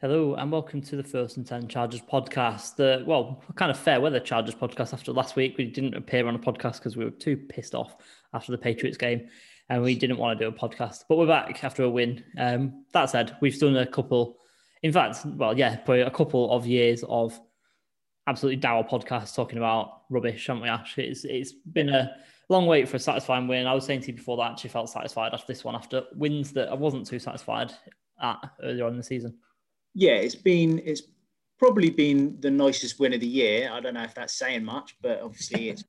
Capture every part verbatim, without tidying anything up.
Hello and welcome to the First and Ten Chargers podcast. The well, kind of fair weather Chargers podcast. After last week, we didn't appear on a podcast because we were too pissed off after the Patriots game, and we didn't want to do a podcast. But we're back after a win. Um, that said, we've done a couple. In fact, well, yeah, probably a couple of years of absolutely dour podcasts talking about rubbish, haven't we, Ash? It's it's been a long wait for a satisfying win. I was saying to you before that I actually felt satisfied after this one, after wins that I wasn't too satisfied at earlier on in the season. Yeah, it's been it's probably been the nicest win of the year. I don't know if that's saying much, but obviously it's.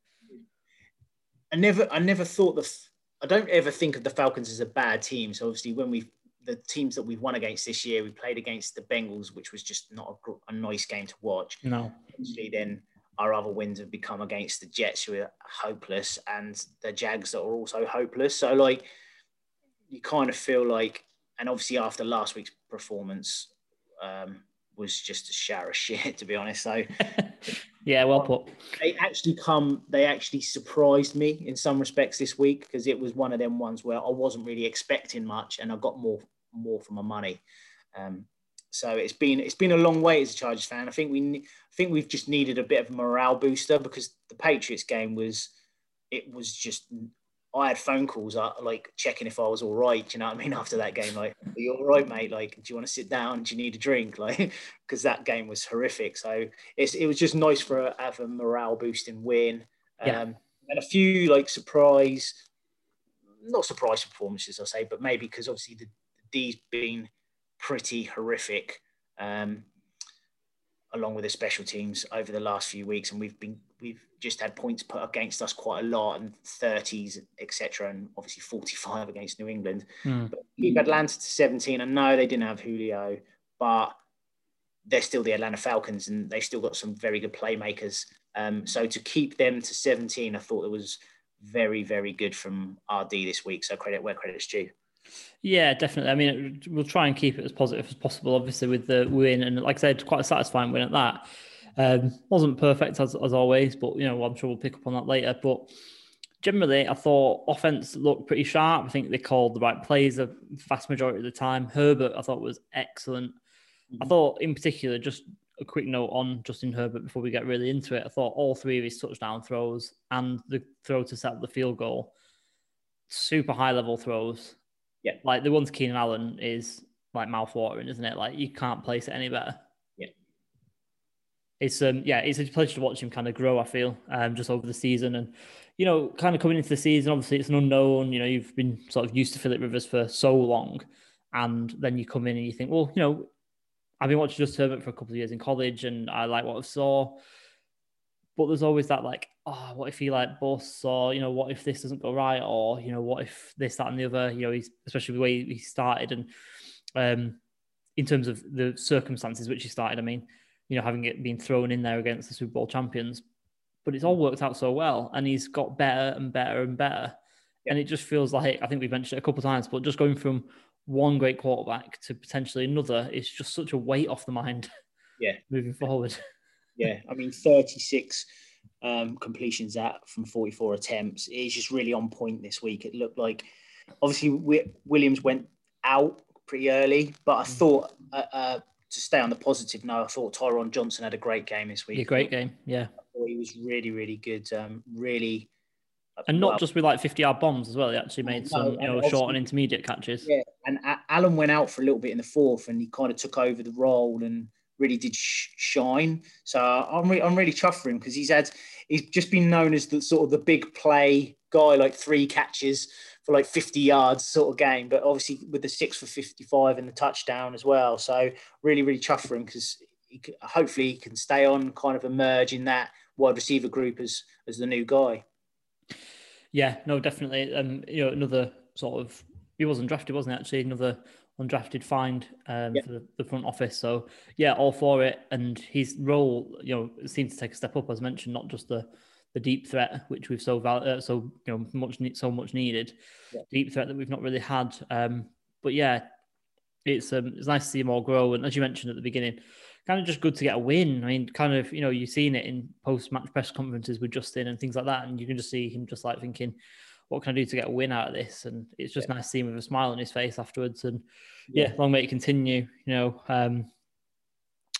I never I never thought the I don't ever think of the Falcons as a bad team. So obviously when we the teams that we've won against this year, we played against the Bengals, which was just not a, a nice game to watch. No. Obviously, then our other wins have become against the Jets, who are hopeless, and the Jags that are also hopeless. So like, you kind of feel like, and obviously after last week's performance. Um, was just a shower of shit, to be honest. So, yeah, well put. They actually come. They actually surprised me in some respects this week because it was one of them ones where I wasn't really expecting much, and I got more more for my money. Um, so it's been it's been a long way as a Chargers fan. I think we I think we've just needed a bit of a morale booster because the Patriots game was it was just. I had phone calls, uh, like checking if I was all right. Do you know what I mean? After that game, like, are you all right, mate? Like, do you want to sit down? Do you need a drink? Like, because that game was horrific. So it's it was just nice for a, have a morale boosting win. Yeah. Um, and a few like surprise, not surprise performances, I'll say, but maybe because obviously the, the D's been pretty horrific. Um, along with the special teams over the last few weeks, and we've been we've just had points put against us quite a lot, and thirties, et cetera, and obviously forty-five against New England. Mm. But keep Atlanta to seventeen. I know they didn't have Julio, but they're still the Atlanta Falcons, and they still got some very good playmakers. Um, so to keep them to seventeen, I thought it was very, very good from R D this week. So credit where credit's due. Yeah, definitely. I mean, we'll try and keep it as positive as possible, obviously, with the win. And like I said, quite a satisfying win at that. Um, wasn't perfect as, as always, but, you know, I'm sure we'll pick up on that later. But generally, I thought offense looked pretty sharp. I think they called the right plays the vast majority of the time. Herbert, I thought, was excellent. Mm-hmm. I thought, in particular, just a quick note on Justin Herbert before we get really into it. I thought all three of his touchdown throws and the throw to set up the field goal, super high-level throws. Yeah. Like the one to Keenan Allen is like mouth-watering, isn't it? Like you can't place it any better. Yeah. It's um yeah, it's a pleasure to watch him kind of grow, I feel, um, just over the season. And, you know, kind of coming into the season, obviously it's an unknown, you know, you've been sort of used to Philip Rivers for so long. And then you come in and you think, well, you know, I've been watching Justin Herbert for a couple of years in college and I like what I saw. But there's always that like, oh, what if he like busts, or, you know, what if this doesn't go right, or, you know, what if this, that, and the other, you know, he's especially the way he started, and um, in terms of the circumstances which he started, I mean, you know, having it been thrown in there against the Super Bowl champions, but it's all worked out so well, and he's got better and better and better, yeah. And it just feels like, I think we've mentioned it a couple of times, but just going from one great quarterback to potentially another is just such a weight off the mind. Yeah, moving forward. Yeah, I mean, thirty-six um, completions out from forty-four attempts is just really on point this week. It looked like, obviously, we, Williams went out pretty early, but I thought, uh, uh, to stay on the positive note, I thought Tyron Johnson had a great game this week. Yeah, great game, yeah. I thought he was really, really good. Um, really, and not well, just with like fifty-yard bombs as well. He actually made some, no, you know, short and intermediate catches. Yeah, and Allen went out for a little bit in the fourth, and he kind of took over the role and really did sh- shine. So I'm re- I'm really chuffed for him because he's had he's just been known as the sort of the big play guy, like three catches for like fifty yards sort of game. But obviously with the six for fifty-five and the touchdown as well. So really, really chuffed for him because he could, hopefully he can stay on, kind of emerge in that wide receiver group as as the new guy. Yeah, no, definitely. And, you know, another sort of, he wasn't drafted, wasn't he, actually? Another undrafted find um, yeah. for the, the front office. So, yeah, all for it. And his role, you know, seems to take a step up, as mentioned, not just the the deep threat, which we've so, val- uh, so you know, much so much needed, yeah. deep threat that we've not really had. Um, but, yeah, it's um, it's nice to see him all grow. And as you mentioned at the beginning, kind of just good to get a win. I mean, kind of, you know, you've seen it in post-match press conferences with Justin and things like that, and you can just see him just like thinking, what can I do to get a win out of this? And it's just yeah. nice to see him with a smile on his face afterwards. And yeah, yeah long may it continue, you know. Um,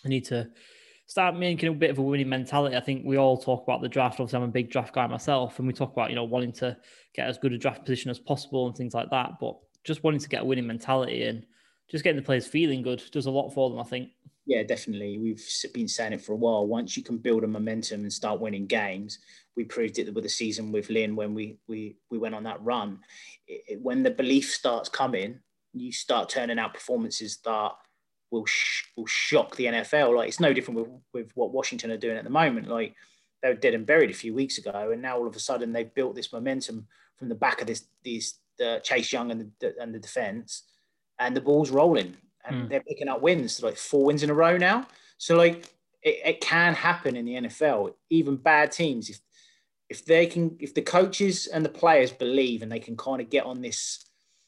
I need to start making a bit of a winning mentality. I think we all talk about the draft. Obviously, I'm a big draft guy myself, and we talk about, you know, wanting to get as good a draft position as possible and things like that. But just wanting to get a winning mentality and just getting the players feeling good does a lot for them, I think. Yeah, definitely. We've been saying it for a while. Once you can build a momentum and start winning games, we proved it with the season with Lynn when we we we went on that run. It, it, when the belief starts coming, you start turning out performances that will sh- will shock the N F L. Like, it's no different with, with what Washington are doing at the moment. Like, they were dead and buried a few weeks ago, and now all of a sudden they've built this momentum from the back of this these the Chase Young and the and the defense, and the ball's rolling. And mm. they're picking up wins, like four wins in a row now. So, like, it, it can happen in the N F L. Even bad teams, if if they can, if the coaches and the players believe and they can kind of get on this,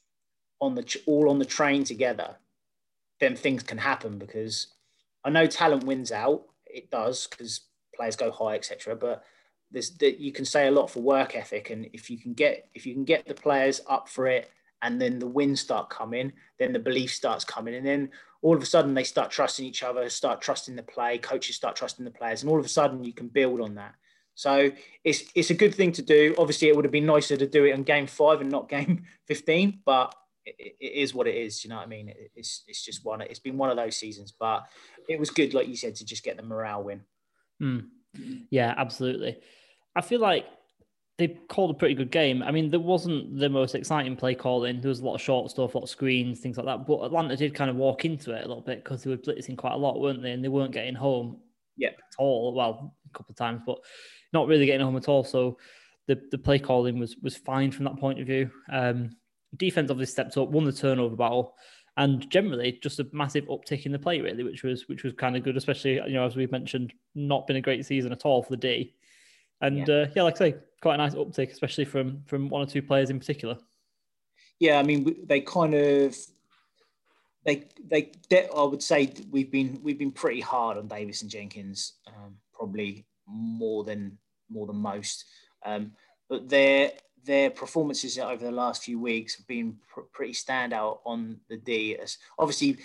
on the all on the train together, then things can happen. Because I know talent wins out. It does, because players go high, et cetera. But there's that you can say a lot for work ethic, and if you can get if you can get the players up for it, and then the wins start coming, then the belief starts coming. And then all of a sudden they start trusting each other, start trusting the play, coaches start trusting the players. And all of a sudden you can build on that. So it's it's a good thing to do. Obviously, it would have been nicer to do it on game five and not game fifteen, but it, it is what it is. You know what I mean? It, it's it's just one. It's been one of those seasons, but it was good, like you said, to just get the morale win. Mm. Yeah, absolutely. I feel like they called a pretty good game. I mean, there wasn't the most exciting play calling. There was a lot of short stuff, a lot of screens, things like that. But Atlanta did kind of walk into it a little bit because they were blitzing quite a lot, weren't they? And they weren't getting home yeah. at all. Well, a couple of times, but not really getting home at all. So the, the play calling was was fine from that point of view. Um, defense obviously stepped up, won the turnover battle, and generally just a massive uptick in the play, really, which was which was kind of good, especially, you know, as we mentioned, not been a great season at all for the D. And yeah. Uh, yeah, like I say, quite a nice uptick, especially from from one or two players in particular. Yeah, I mean, they kind of they they, they I would say we've been we've been pretty hard on Davis and Jenkins, um, probably more than more than most. Um, but their their performances over the last few weeks have been pr- pretty standout on the D. As obviously,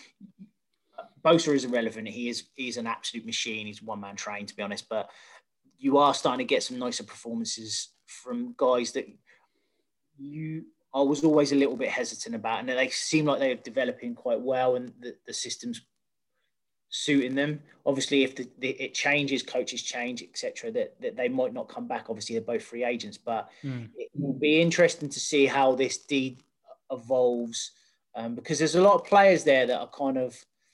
Bosa is irrelevant. He is he's an absolute machine. He's one man train, to be honest, but you are starting to get some nicer performances from guys that you I was always a little bit hesitant about, and they seem like they're developing quite well, and the, the system's suiting them. Obviously, if the, the, it changes, coaches change, et cetera, that, that they might not come back. Obviously, they're both free agents, but mm. it will be interesting to see how this D evolves, um, because there's a lot of players there that are kind of,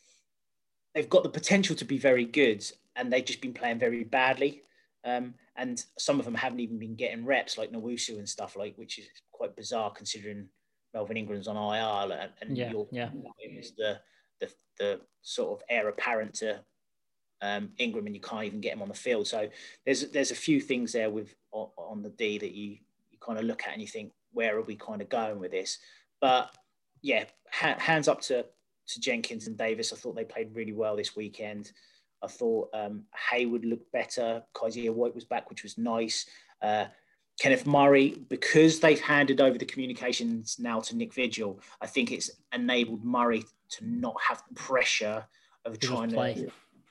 they've got the potential to be very good, and they've just been playing very badly. Um, and some of them haven't even been getting reps, like Nwosu and stuff, like, which is quite bizarre considering Melvin Ingram's on I R, and, and yeah, your yeah. is the, the the sort of heir apparent to um, Ingram, and you can't even get him on the field. So there's there's a few things there with on, on the D that you you kind of look at and you think, where are we kind of going with this? But yeah, ha- hands up to to Jenkins and Davis. I thought they played really well this weekend. I thought um, Hayward looked better. Kaiser White was back, which was nice. Uh, Kenneth Murray, because they've handed over the communications now to Nick Vigil, I think it's enabled Murray to not have the pressure of trying to,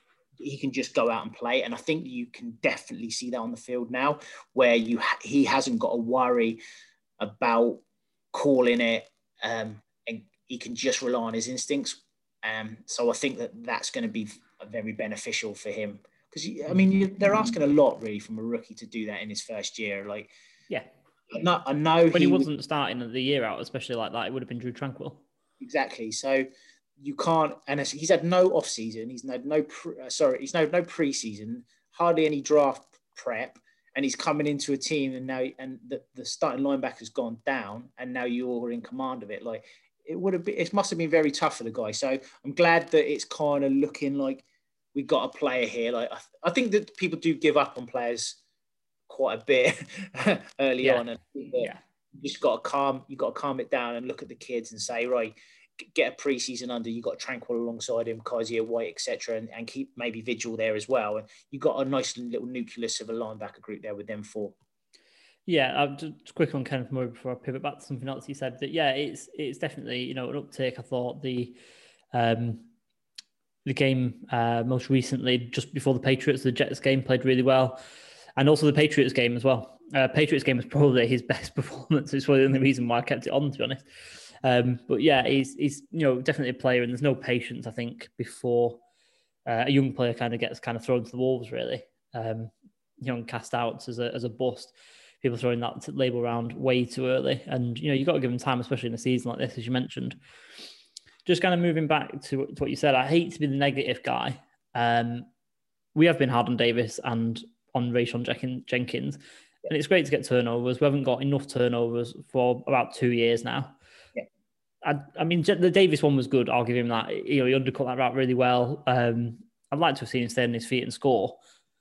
he can just go out and play. And I think you can definitely see that on the field now, where you ha- he hasn't got to worry about calling it, um, and he can just rely on his instincts. Um, so I think that that's going to be very beneficial for him, because I mean they're asking a lot really from a rookie to do that in his first year. Like, yeah, I know, I know when he, he wasn't would, starting the year out, especially like that, it would have been Drew Tranquil. Exactly. So you can't, and he's had no off season. He's had no pre, uh, sorry, he's had no preseason, hardly any draft prep, and he's coming into a team, and now and the, the starting linebacker's gone down, and now you're in command of it. Like, it would have been, it must have been very tough for the guy. So I'm glad that it's kind of looking like we got a player here. Like, I, I think that people do give up on players quite a bit early yeah. on, and yeah. you just got to calm, you got to calm it down and look at the kids and say, right, get a preseason under. You got Tranquil alongside him, Kaiser White, et cetera, and, and keep maybe Vigil there as well. And you got a nice little nucleus of a linebacker group there with them four. Yeah, I'll just quick on Kenneth Murray before I pivot back to something else you said. That yeah, it's it's definitely, you know, an uptake. I thought the um, the game uh, most recently, just before the Patriots, the Jets game, played really well. And also the Patriots game as well. Uh, Patriots game was probably his best performance. It's probably the only reason why I kept it on, to be honest. Um, but yeah, he's, he's you know definitely a player, and there's no patience, I think, before uh, a young player kind of gets kind of thrown to the wolves, really. Um, you know, and cast out as a, as a bust. People throwing that label around way too early. And, you know, you've got to give them time, especially in a season like this, as you mentioned. Just kind of moving back to, to what you said, I hate to be the negative guy. Um, we have been hard on Davis and on Rayshon Jenkins. Yeah. And it's great to get turnovers. We haven't got enough turnovers for about two years now. Yeah. I, I mean, the Davis one was good. I'll give him that. You know, he undercut that route really well. Um, I'd like to have seen him stay on his feet and score.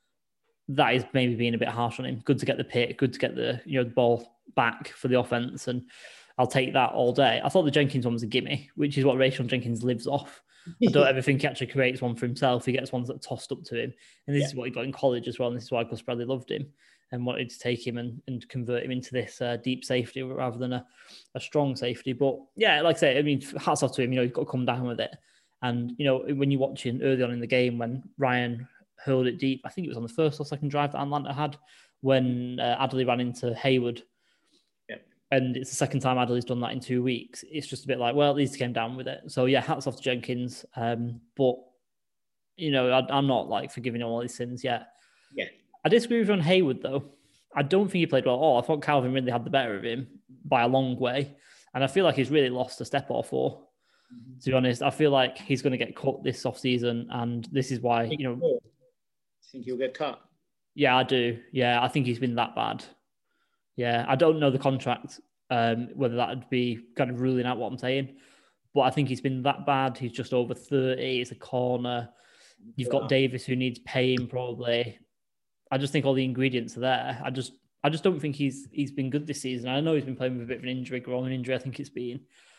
That is maybe being a bit harsh on him. Good to get the pick, good to get the you know the ball back for the offense, and I'll take that all day. I thought the Jenkins one was a gimme, which is what Rayshon Jenkins lives off. I don't ever think he actually creates one for himself. He gets ones that are tossed up to him, and this yeah. is what he got in college as well. And this is why Gus Bradley loved him and wanted to take him and, and convert him into this uh, deep safety rather than a, a strong safety. But yeah, like I say, I mean, hats off to him. You know, he's got to come down with it. And you know, when you're watching early on in the game when Ryan hurled it deep. I think it was on the first or second drive that Atlanta had when uh, Adderley ran into Hayward. Yeah. And it's the second time Adderley's done that in two weeks. It's just a bit like, well, at least he came down with it. So, yeah, hats off to Jenkins. Um, but, you know, I, I'm not, like, forgiving him all his sins yet. Yeah. I disagree with you on Hayward, though. I don't think he played well at all. I thought Calvin really had the better of him by a long way. And I feel like he's really lost a step or four. Mm-hmm. To be honest, I feel like he's going to get cut this offseason. And this is why, you know... Think he'll get cut? Yeah, I do. Yeah, I think he's been that bad. Yeah, I don't know the contract, um, whether that would be kind of ruling out what I'm saying, but I think he's been that bad. He's just over thirty. It's a corner. You've got Davis who needs paying probably. I just think all the ingredients are there. I just, I just don't think he's he's been good this season. I know he's been playing with a bit of an injury, growing injury. I think it's been,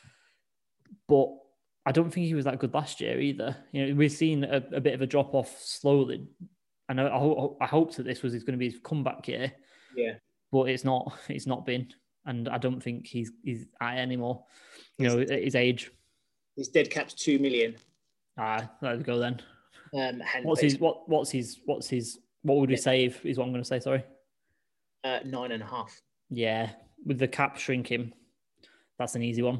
but I don't think he was that good last year either. You know, we've seen a, a bit of a drop off slowly. And I, I, I hoped that this was going to be his comeback year. Yeah. But it's not. It's not been. And I don't think he's he's at it anymore. You know, at his age. His dead cap's two million. Ah, there we go then. Um, what's his, what, what's his, what's his, what would we yeah. save is what I'm going to say, sorry. Uh, nine and a half. Yeah. With the cap shrinking, that's an easy one.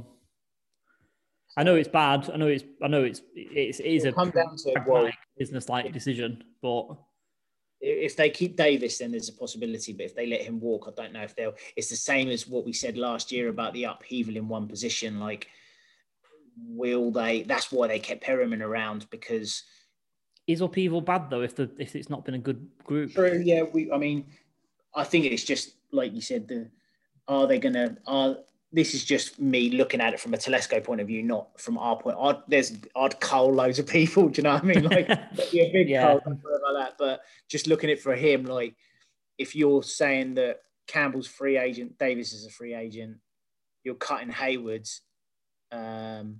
I know it's bad. I know it's, I know it's, it's, it is It'll a come down to, well, business-like decision, but if they keep Davis, then there's a possibility. But if they let him walk, I don't know if they'll. It's the same as what we said last year about the upheaval in one position. Like, will they? That's why they kept Perriman around, because is upheaval bad though? If the if it's not been a good group. True. Yeah. We. I mean, I think it's just like you said. The are they gonna? Are this is just me looking at it from a Telesco point of view, not from our point. I'd, there's, I'd cull loads of people. Do you know what I mean? Like, be a big yeah. cull like that. But just looking at it for him, like, if you're saying that Campbell's free agent, Davis is a free agent, you're cutting Hayward's. Um,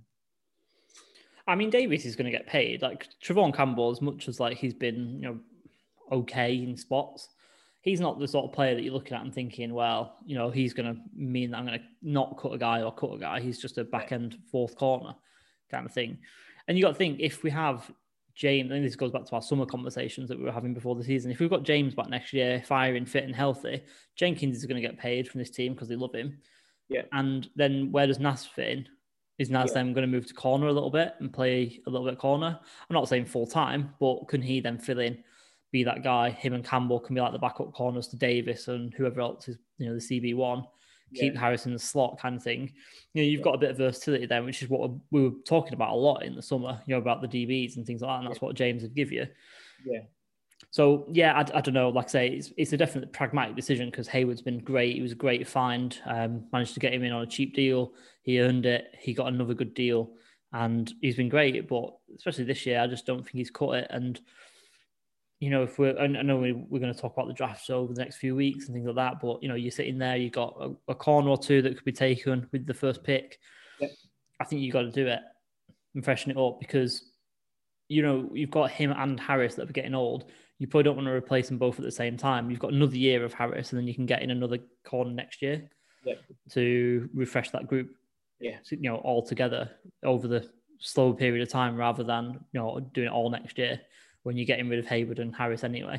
I mean, Davis is going to get paid. Like Trevon Campbell, as much as like he's been, you know, okay in spots, he's not the sort of player that you're looking at and thinking, well, you know, he's going to mean that I'm going to not cut a guy or cut a guy. He's just a back end fourth corner kind of thing. And you got to think, if we have James, and this goes back to our summer conversations that we were having before the season, if we've got James back next year, firing, fit and healthy, Jenkins is going to get paid from this team because they love him. Yeah. And then where does Nas fit in? Is Nas yeah. then going to move to corner a little bit and play a little bit corner? I'm not saying full time, but can he then fill in, be that guy? Him and Campbell can be like the backup corners to Davis and whoever else is, you know, the C B one. Keep yeah. Harris in the slot kind of thing. You know, you've yeah. got a bit of versatility there, which is what we were talking about a lot in the summer, you know, about the D Bs and things like that. And that's yeah. what James would give you. Yeah. So, yeah, I, I don't know. Like I say, it's, it's a definite pragmatic decision because Hayward's been great. He was a great find. Um, managed to get him in on a cheap deal. He earned it. He got another good deal. And he's been great. But especially this year, I just don't think he's cut it. And, you know, if we're, I know we're going to talk about the drafts over the next few weeks and things like that. But, you know, you're sitting there, you've got a, a corner or two that could be taken with the first pick. Yep. I think you've got to do it and freshen it up because, you know, you've got him and Harris that are getting old. You probably don't want to replace them both at the same time. You've got another year of Harris, and then you can get in another corner next year yep. to refresh that group. Yeah, you know, all together over the slower period of time rather than, you know, doing it all next year when you're getting rid of Hayward and Harris anyway.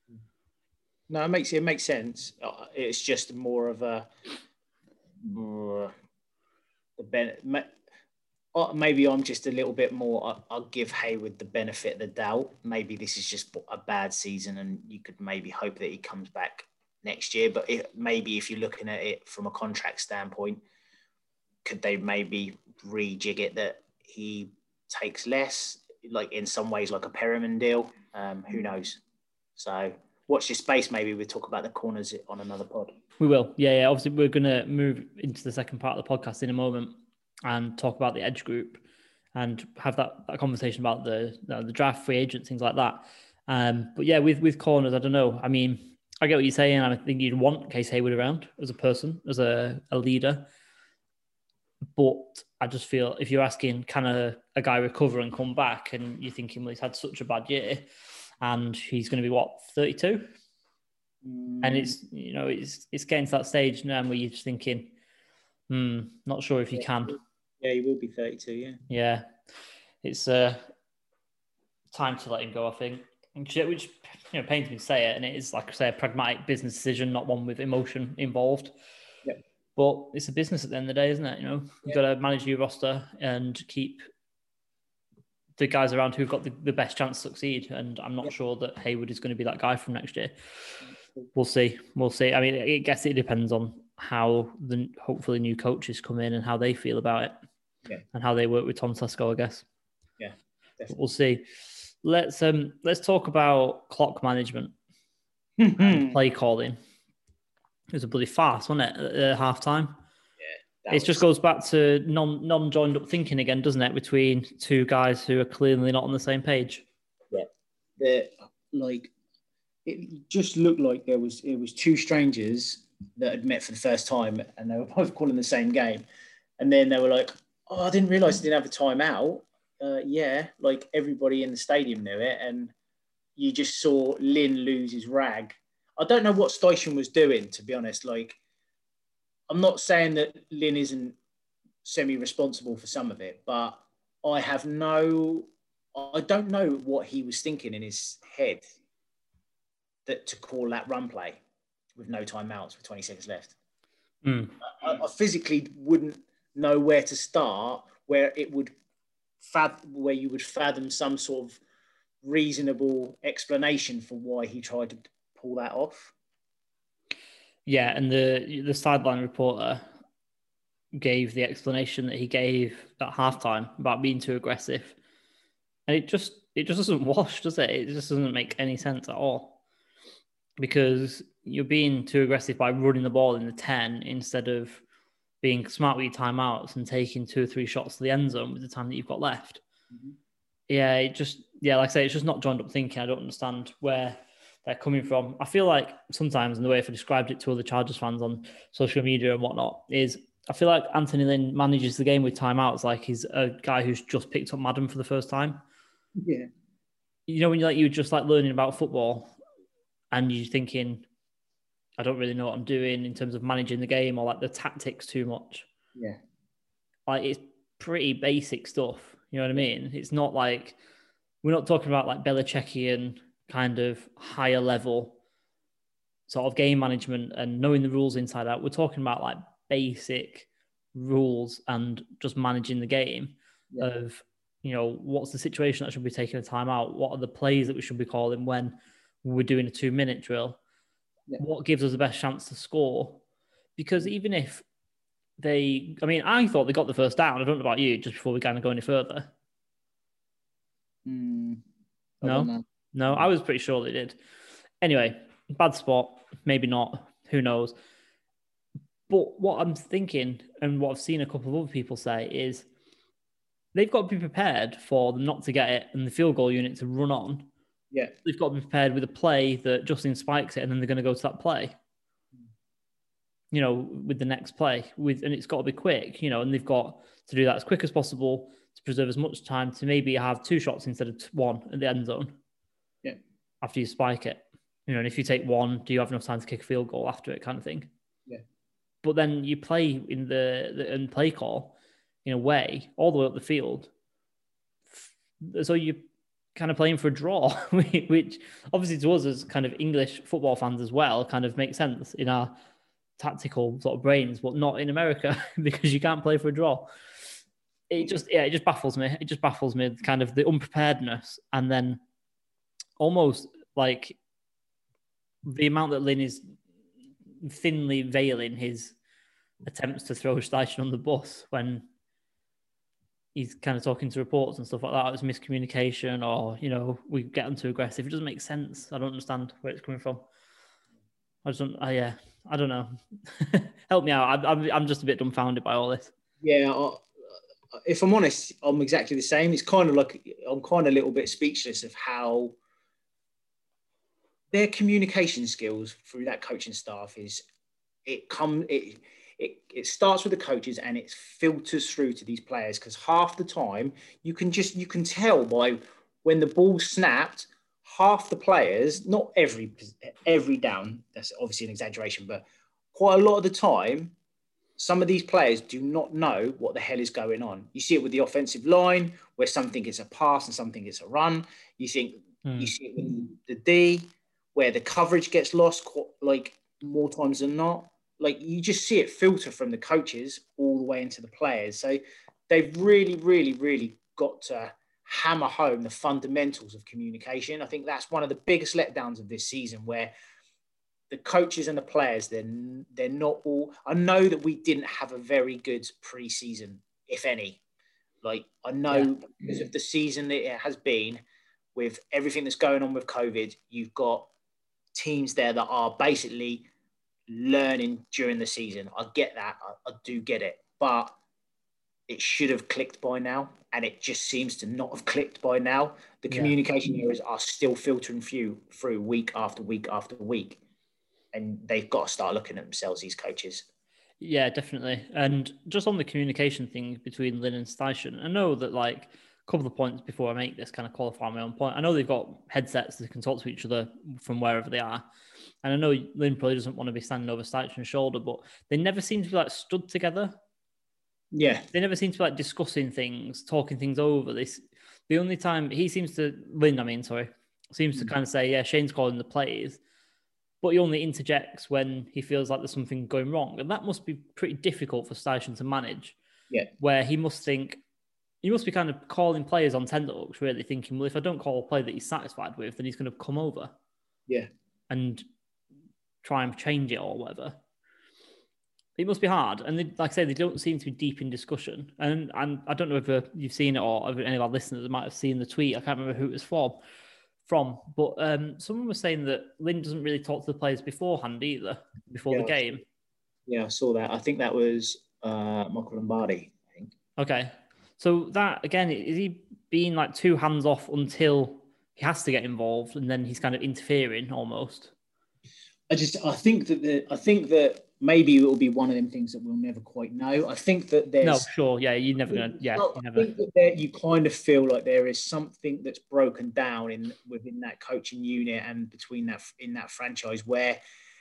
No, it makes it makes sense. It's just more of a uh, the ben- maybe I'm just a little bit more. I'll give Hayward the benefit of the doubt. Maybe this is just a bad season, and you could maybe hope that he comes back next year. But it, maybe if you're looking at it from a contract standpoint, could they maybe rejig it that he takes less, like in some ways, like a Perriman deal? Um, who knows? So watch this space. Maybe we'll talk about the corners on another pod. We will. Yeah, yeah. Obviously, we're going to move into the second part of the podcast in a moment and talk about the edge group and have that, that conversation about the the draft, free agents, things like that. Um, but yeah, with with corners, I don't know. I mean, I get what you're saying. I think you'd want Case Hayward around as a person, as a, a leader. But I just feel if you're asking, can a, a guy recover and come back, and you're thinking, well, he's had such a bad year and he's going to be, what, thirty-two? Mm. And it's, you know, it's it's getting to that stage now where you're just thinking, hmm, not sure if you yeah, can. Yeah, he will be thirty-two, yeah. Yeah. It's uh, time to let him go, I think. Which, which you know, pains me to say it, and it is, like I say, a pragmatic business decision, not one with emotion involved. Yeah. But it's a business at the end of the day, isn't it? You know, you've yeah. got to manage your roster and keep the guys around who've got the, the best chance to succeed. And I'm not yeah. sure that Hayward is going to be that guy from next year. We'll see. We'll see. I mean, I guess it depends on how the hopefully new coaches come in and how they feel about it yeah. and how they work with Tom Tesco, I guess. Yeah, definitely. We'll see. Let's um let's talk about clock management and play calling. It was a bloody farce, wasn't it, at uh, half time? Yeah. It was... just goes back to non non joined up thinking again, doesn't it, between two guys who are clearly not on the same page. Yeah. They're like it just looked like there was it was two strangers that had met for the first time and they were both calling the same game. And then they were like, oh, I didn't realise they didn't have a timeout. Uh, yeah, like everybody in the stadium knew it. And you just saw Lynn lose his rag. I don't know what Steichen was doing, to be honest. Like, I'm not saying that Lynn isn't semi-responsible for some of it, but I have no, I don't know what he was thinking in his head that to call that run play with no timeouts with twenty seconds left. Mm. I, I physically wouldn't know where to start, where it would fad, where you would fathom some sort of reasonable explanation for why he tried to pull that off. Yeah, and the the sideline reporter gave the explanation that he gave at halftime about being too aggressive, and it just it just doesn't wash, does it? It just doesn't make any sense at all, because you're being too aggressive by running the ball in the ten instead of being smart with your timeouts and taking two or three shots to the end zone with the time that you've got left. Mm-hmm. Yeah, it just yeah, like I say, it's just not joined up thinking. I don't understand where they're coming from. I feel like sometimes, and the way I've described it to other Chargers fans on social media and whatnot, is I feel like Anthony Lynn manages the game with timeouts like he's a guy who's just picked up Madden for the first time. Yeah. You know, when you're like you're just like learning about football and you're thinking, I don't really know what I'm doing in terms of managing the game or like the tactics too much. Yeah. Like it's pretty basic stuff. You know what I mean? It's not like, we're not talking about like Belichickian kind of higher level sort of game management and knowing the rules inside out. We're talking about like basic rules and just managing the game yeah. of, you know, what's the situation that should be taking a timeout? What are the plays that we should be calling when we're doing a two minute drill? Yeah. What gives us the best chance to score? Because even if they, I mean, I thought they got the first down. I don't know about you, just before we kind of go any further. Mm, no, no, I was pretty sure they did. Anyway, bad spot, maybe not, who knows. But what I'm thinking and what I've seen a couple of other people say is they've got to be prepared for them not to get it and the field goal unit to run on. Yeah. They've got to be prepared with a play that Justin spikes it and then they're going to go to that play. You know, with the next play, with and it's got to be quick, you know, and they've got to do that as quick as possible to preserve as much time to maybe have two shots instead of one at the end zone. Yeah. After you spike it. You know, and if you take one, do you have enough time to kick a field goal after it, kind of thing? Yeah. But then you play in the, the in play call in a way all the way up the field so you're kind of playing for a draw, which obviously to us as kind of English football fans as well kind of makes sense in our tactical sort of brains, but not in America because you can't play for a draw. It just, yeah, it just baffles me. It just baffles me, kind of the unpreparedness, and then almost like the amount that Lynn is thinly veiling his attempts to throw Steichen on the bus when he's kind of talking to reports and stuff like that. It's miscommunication, or, you know, we get them too aggressive. It doesn't make sense. I don't understand where it's coming from. I just don't, I, yeah, I don't know. Help me out. I, I'm, I'm just a bit dumbfounded by all this. Yeah, I, if I'm honest, I'm exactly the same. It's kind of like, I'm kind of a little bit speechless of how their communication skills through that coaching staff is, it come it it it starts with the coaches and it filters through to these players, because half the time you can just you can tell by when the ball snapped, half the players, not every every down, that's obviously an exaggeration, but quite a lot of the time, some of these players do not know what the hell is going on. You see it with the offensive line, where some think it's a pass and some think it's a run. You think mm. you see it with the D, where the coverage gets lost, like more times than not. Like, you just see it filter from the coaches all the way into the players. So they've really, really, really got to hammer home the fundamentals of communication. I think that's one of the biggest letdowns of this season, where the coaches and the players, they're, they're not all... I know that we didn't have a very good pre-season, if any. Like, I know yeah. because of the season that it has been, with everything that's going on with COVID, you've got teams there that are basically learning during the season. I get that. I, I do get it. But it should have clicked by now, and it just seems to not have clicked by now. The communication yeah. areas are still filtering through, through week after week after week. And they've got to start looking at themselves, these coaches. Yeah, definitely. And just on the communication thing between Lynn and Steichen, I know that, like, a couple of points before I make this kind of qualify my own point, I know they've got headsets that can talk to each other from wherever they are. And I know Lynn probably doesn't want to be standing over Steichen's shoulder, but they never seem to be, like, stood together. Yeah. They never seem to be, like, discussing things, talking things over. This the only time he seems to, Lynn, I mean, sorry, seems mm. to kind of say, yeah, Shane's calling the plays, but he only interjects when he feels like there's something going wrong. And that must be pretty difficult for Steichen to manage. Yeah. Where he must think, he must be kind of calling players on tenterhooks, really thinking, well, if I don't call a play that he's satisfied with, then he's going to come over. Yeah. And try and change it or whatever. It must be hard. And they, like I say, they don't seem to be deep in discussion. And, and I don't know if uh, you've seen it, or if any of our listeners might have seen the tweet. I can't remember who it was from. From, but um, someone was saying that Lynn doesn't really talk to the players beforehand either, before yeah, the game. Yeah, I saw that. I think that was uh, Michael Lombardi, I think. Okay. So that, again, is he being like two hands off until he has to get involved, and then he's kind of interfering almost? I just, I think that the, I think that maybe it will be one of them things that we'll never quite know. I think that there's... No, sure, yeah, you're never going to, yeah. Well, you I never... think that there, you kind of feel like there is something that's broken down in within that coaching unit and between that, in that franchise, where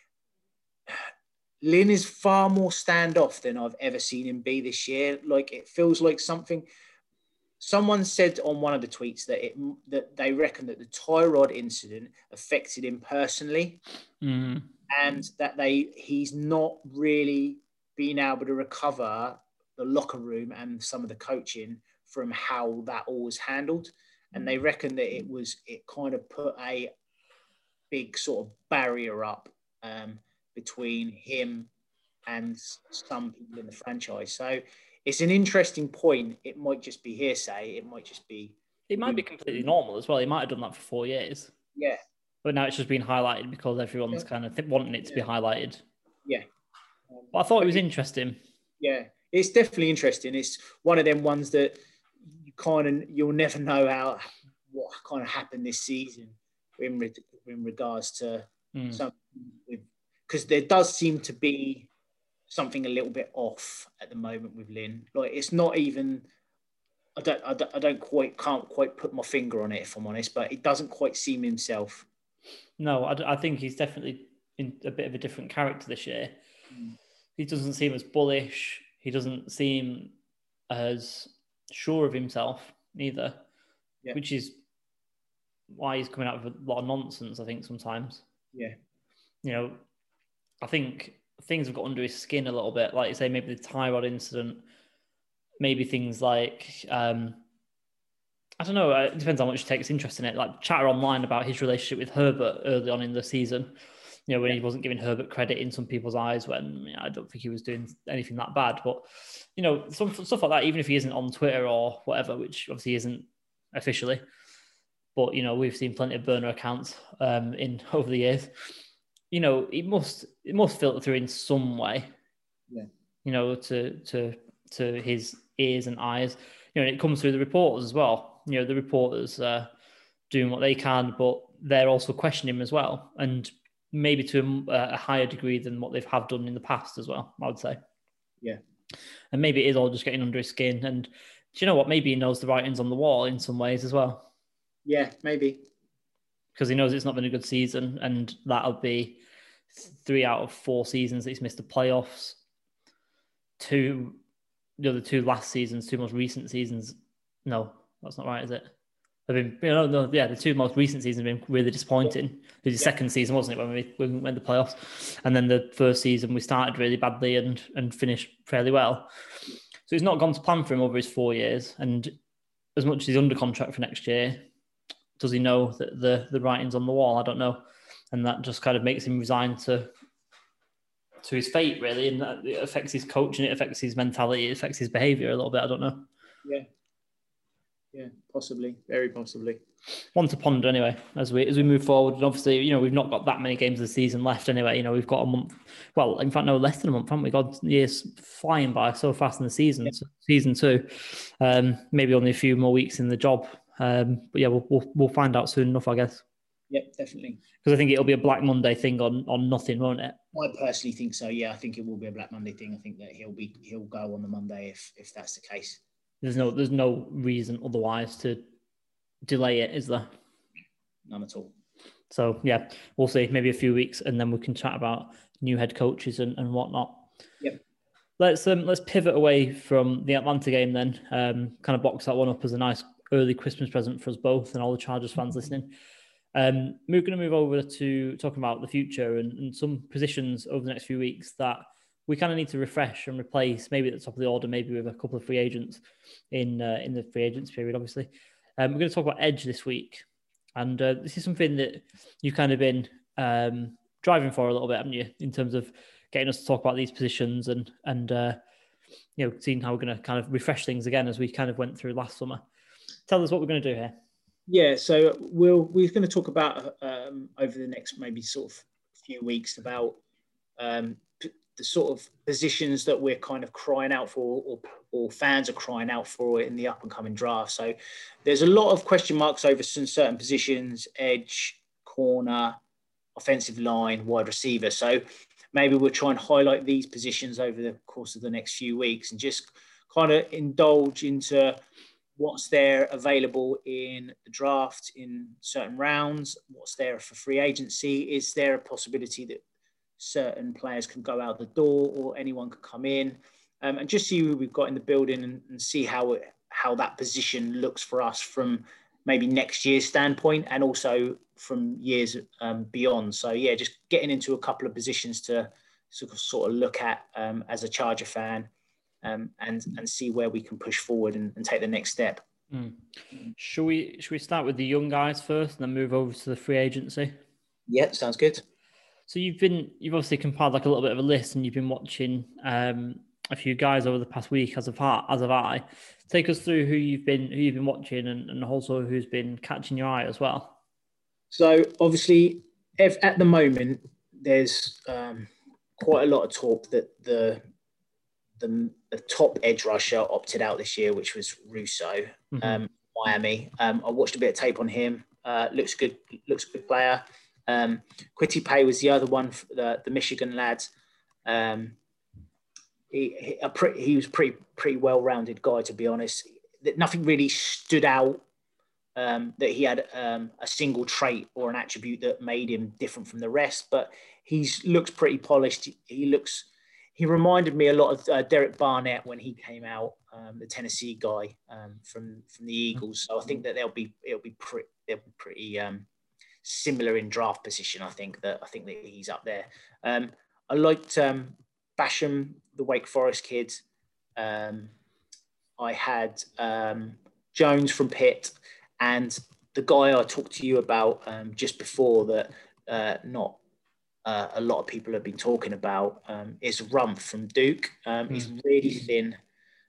Lynn is far more standoff than I've ever seen him be this year. Like, it feels like something... Someone said on one of the tweets that it that they reckon that the Tyrod incident affected him personally, mm. and that they he's not really been able to recover the locker room and some of the coaching from how that all was handled. And they reckon that it was it kind of put a big sort of barrier up um, between him and some people in the franchise. So it's an interesting point. It might just be hearsay. It might just be... It might be completely normal as well. He might have done that for four years. Yeah. But now it's just been highlighted because everyone's yeah. kind of th- wanting it to yeah. be highlighted. Yeah. Um, but I thought it was interesting. Yeah, it's definitely interesting. It's one of them ones that you kind of... You'll never know how what kind of happened this season in, re- in regards to mm. something with... Because there does seem to be something a little bit off at the moment with Lynn. Like, it's not even, I don't, I don't, I don't quite, can't quite put my finger on it, if I'm honest, but it doesn't quite seem himself. No, I, I think he's definitely in a bit of a different character this year. Mm. He doesn't seem as bullish. He doesn't seem as sure of himself either. yeah. which is why he's coming out with a lot of nonsense, I think, sometimes. Yeah. You know, I think things have got under his skin a little bit. Like you say, maybe the Tyrod incident, maybe things like, um, I don't know, it depends how much he takes interest in it. Like chatter online about his relationship with Herbert early on in the season, you know, when yeah. he wasn't giving Herbert credit in some people's eyes when you know, I don't think he was doing anything that bad. But, you know, some stuff like that, even if he isn't on Twitter or whatever, which obviously isn't officially, but, you know, we've seen plenty of burner accounts um, in over the years. You know, it must it must filter through in some way, yeah. you know, to to to his ears and eyes. You know, and it comes through the reporters as well. You know, the reporters uh, doing what they can, but they're also questioning him as well, and maybe to a, a higher degree than what they've have done in the past as well, I would say. Yeah. And maybe it is all just getting under his skin. And do you know what? Maybe he knows the writings on the wall in some ways as well. Yeah, maybe. Because he knows it's not been a good season, and that'll be three out of four seasons that he's missed the playoffs. Two, the other two last seasons, two most recent seasons. No, that's not right, is it? They've been, you know, no, yeah, the two most recent seasons have been really disappointing. Yeah. It was the yeah. second season, wasn't it, when we, when we went to the playoffs? And then the first season, we started really badly and, and finished fairly well. So it's not gone to plan for him over his four years. And as much as he's under contract for next year, does he know that the, the writing's on the wall? I don't know. And that just kind of makes him resign to to his fate, really. And that it affects his coaching, it affects his mentality, it affects his behaviour a little bit. I don't know. Yeah. Yeah, possibly. Very possibly. One to ponder anyway, as we as we move forward. And obviously, you know, we've not got that many games of the season left anyway. You know, we've got a month. Well, in fact, no, less than a month, haven't we? God, years flying by so fast in the season. Yeah. So season two. Um, maybe only a few more weeks in the job. Um, but yeah, we'll, we'll we'll find out soon enough, I guess. Yep, definitely. Because I think it'll be a Black Monday thing on, on nothing, won't it? I personally think so. Yeah, I think it will be a Black Monday thing. I think that he'll be he'll go on the Monday if if that's the case. There's no there's no reason otherwise to delay it, is there? None at all. So yeah, we'll see. Maybe a few weeks, and then we can chat about new head coaches and, and whatnot. Yep. Let's um let's pivot away from the Atlanta game then. Um, kind of box that one up as a nice early Christmas present for us both and all the Chargers fans listening. Um, we're going to move over to talking about the future and, and some positions over the next few weeks that we kind of need to refresh and replace, maybe at the top of the order, maybe with a couple of free agents in uh, in the free agents period, obviously. Um, we're going to talk about edge this week. And uh, this is something that you've kind of been um, driving for a little bit, haven't you, in terms of getting us to talk about these positions and, and uh, you know, seeing how we're going to kind of refresh things again as we kind of went through last summer. Tell us what we're going to do here. Yeah, so we'll, we're going to talk about um, over the next maybe sort of few weeks about um, the sort of positions that we're kind of crying out for or, or fans are crying out for in the up and coming draft. So there's a lot of question marks over some certain positions, edge, corner, offensive line, wide receiver. So maybe we'll try and highlight these positions over the course of the next few weeks and just kind of indulge into what's there available in the draft in certain rounds, what's there for free agency. Is there a possibility that certain players can go out the door or anyone can come in, um, and just see who we've got in the building and, and see how it, how that position looks for us from maybe next year's standpoint and also from years um, beyond. So yeah, just getting into a couple of positions to sort of sort of look at um, as a Charger fan um, and and see where we can push forward and, and take the next step. Mm. Should we should we start with the young guys first and then move over to the free agency? Yeah, sounds good. So you've been, you've obviously compiled like a little bit of a list and you've been watching um, a few guys over the past week as of, as of I. Take us through who you've been, who you've been watching and, and also who's been catching your eye as well. So obviously if, at the moment, there's um, quite a lot of talk that the, the, the top edge rusher opted out this year, which was Russo, mm-hmm. um, Miami. Um, I watched a bit of tape on him. Uh, looks good, looks a good player. Um, Kwity Paye was the other one, for the, the Michigan lad. Um, he he, a pre, he was pretty pretty well-rounded guy, to be honest. Nothing really stood out um, that he had um, a single trait or an attribute that made him different from the rest. But he looks pretty polished. He looks he reminded me a lot of uh, Derek Barnett when he came out, um, the Tennessee guy um, from from the Eagles. So I think that they'll be it'll be pretty they'll be pretty um, similar in draft position. I think that I think that he's up there. Um, I liked um, Basham, the Wake Forest kid. Um, I had um, Jones from Pitt, and the guy I talked to you about um, just before that. Uh, not Uh, a lot of people have been talking about um, is Rumph from Duke. Um, mm. He's really thin.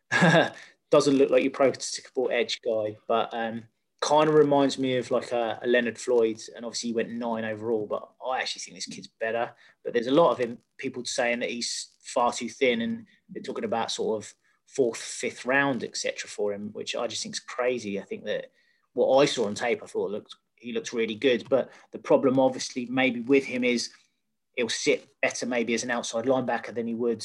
Doesn't look like your prototypical edge guy, but um, kind of reminds me of like a, a Leonard Floyd. And obviously he went nine overall, but I actually think this kid's better. But there's a lot of him, people saying that he's far too thin, and they're talking about sort of fourth, fifth round, et cetera for him, which I just think is crazy. I think that what I saw on tape, I thought looked he looks really good. But the problem obviously maybe with him is he'll sit better maybe as an outside linebacker than he would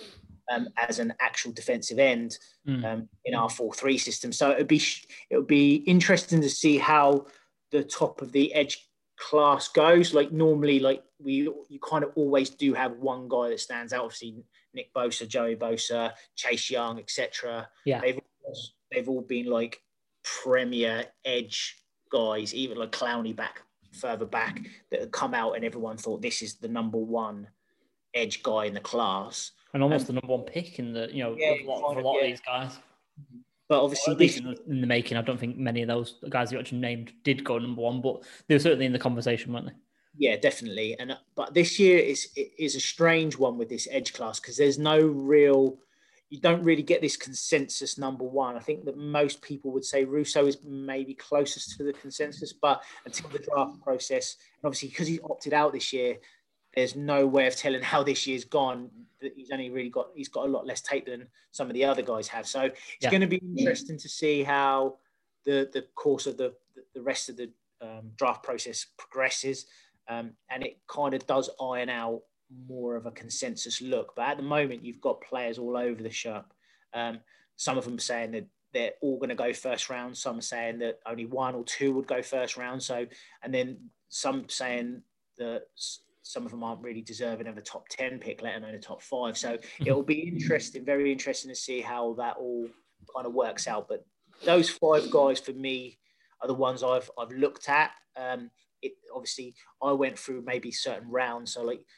um, as an actual defensive end um, mm. in our four three system. So it would be it would be interesting to see how the top of the edge class goes. Like normally, like we you kind of always do have one guy that stands out. Obviously, Nick Bosa, Joey Bosa, Chase Young, et cetera. Yeah, they've they've all been like premier edge guys, even like Clowney back. Further back that had come out and everyone thought this is the number one edge guy in the class and almost um, the number one pick in the you know yeah, for a lot, for a lot of, yeah. of these guys. But obviously, well, this, in, the, in the making, I don't think many of those guys you actually named did go number one, but they were certainly in the conversation, weren't they? Yeah, definitely. And but this year is is a strange one with this edge class because there's no real. You don't really get this consensus number one. I think that most people would say Rousseau is maybe closest to the consensus, but until the draft process, and obviously because he opted out this year, there's no way of telling how this year's gone. He's only really got, he's got a lot less tape than some of the other guys have. So it's yeah. going to be interesting to see how the, the course of the, the rest of the um, draft process progresses. Um, and it kind of does iron out more of a consensus look, but at the moment you've got players all over the shop. Um, some of them saying that they're all going to go first round. Some are saying that only one or two would go first round. So, and then some saying that some of them aren't really deserving of a top ten pick, let alone a top five. So it'll be interesting, very interesting to see how that all kind of works out. But those five guys for me are the ones I've I've looked at. Um, it obviously I went through maybe certain rounds. So like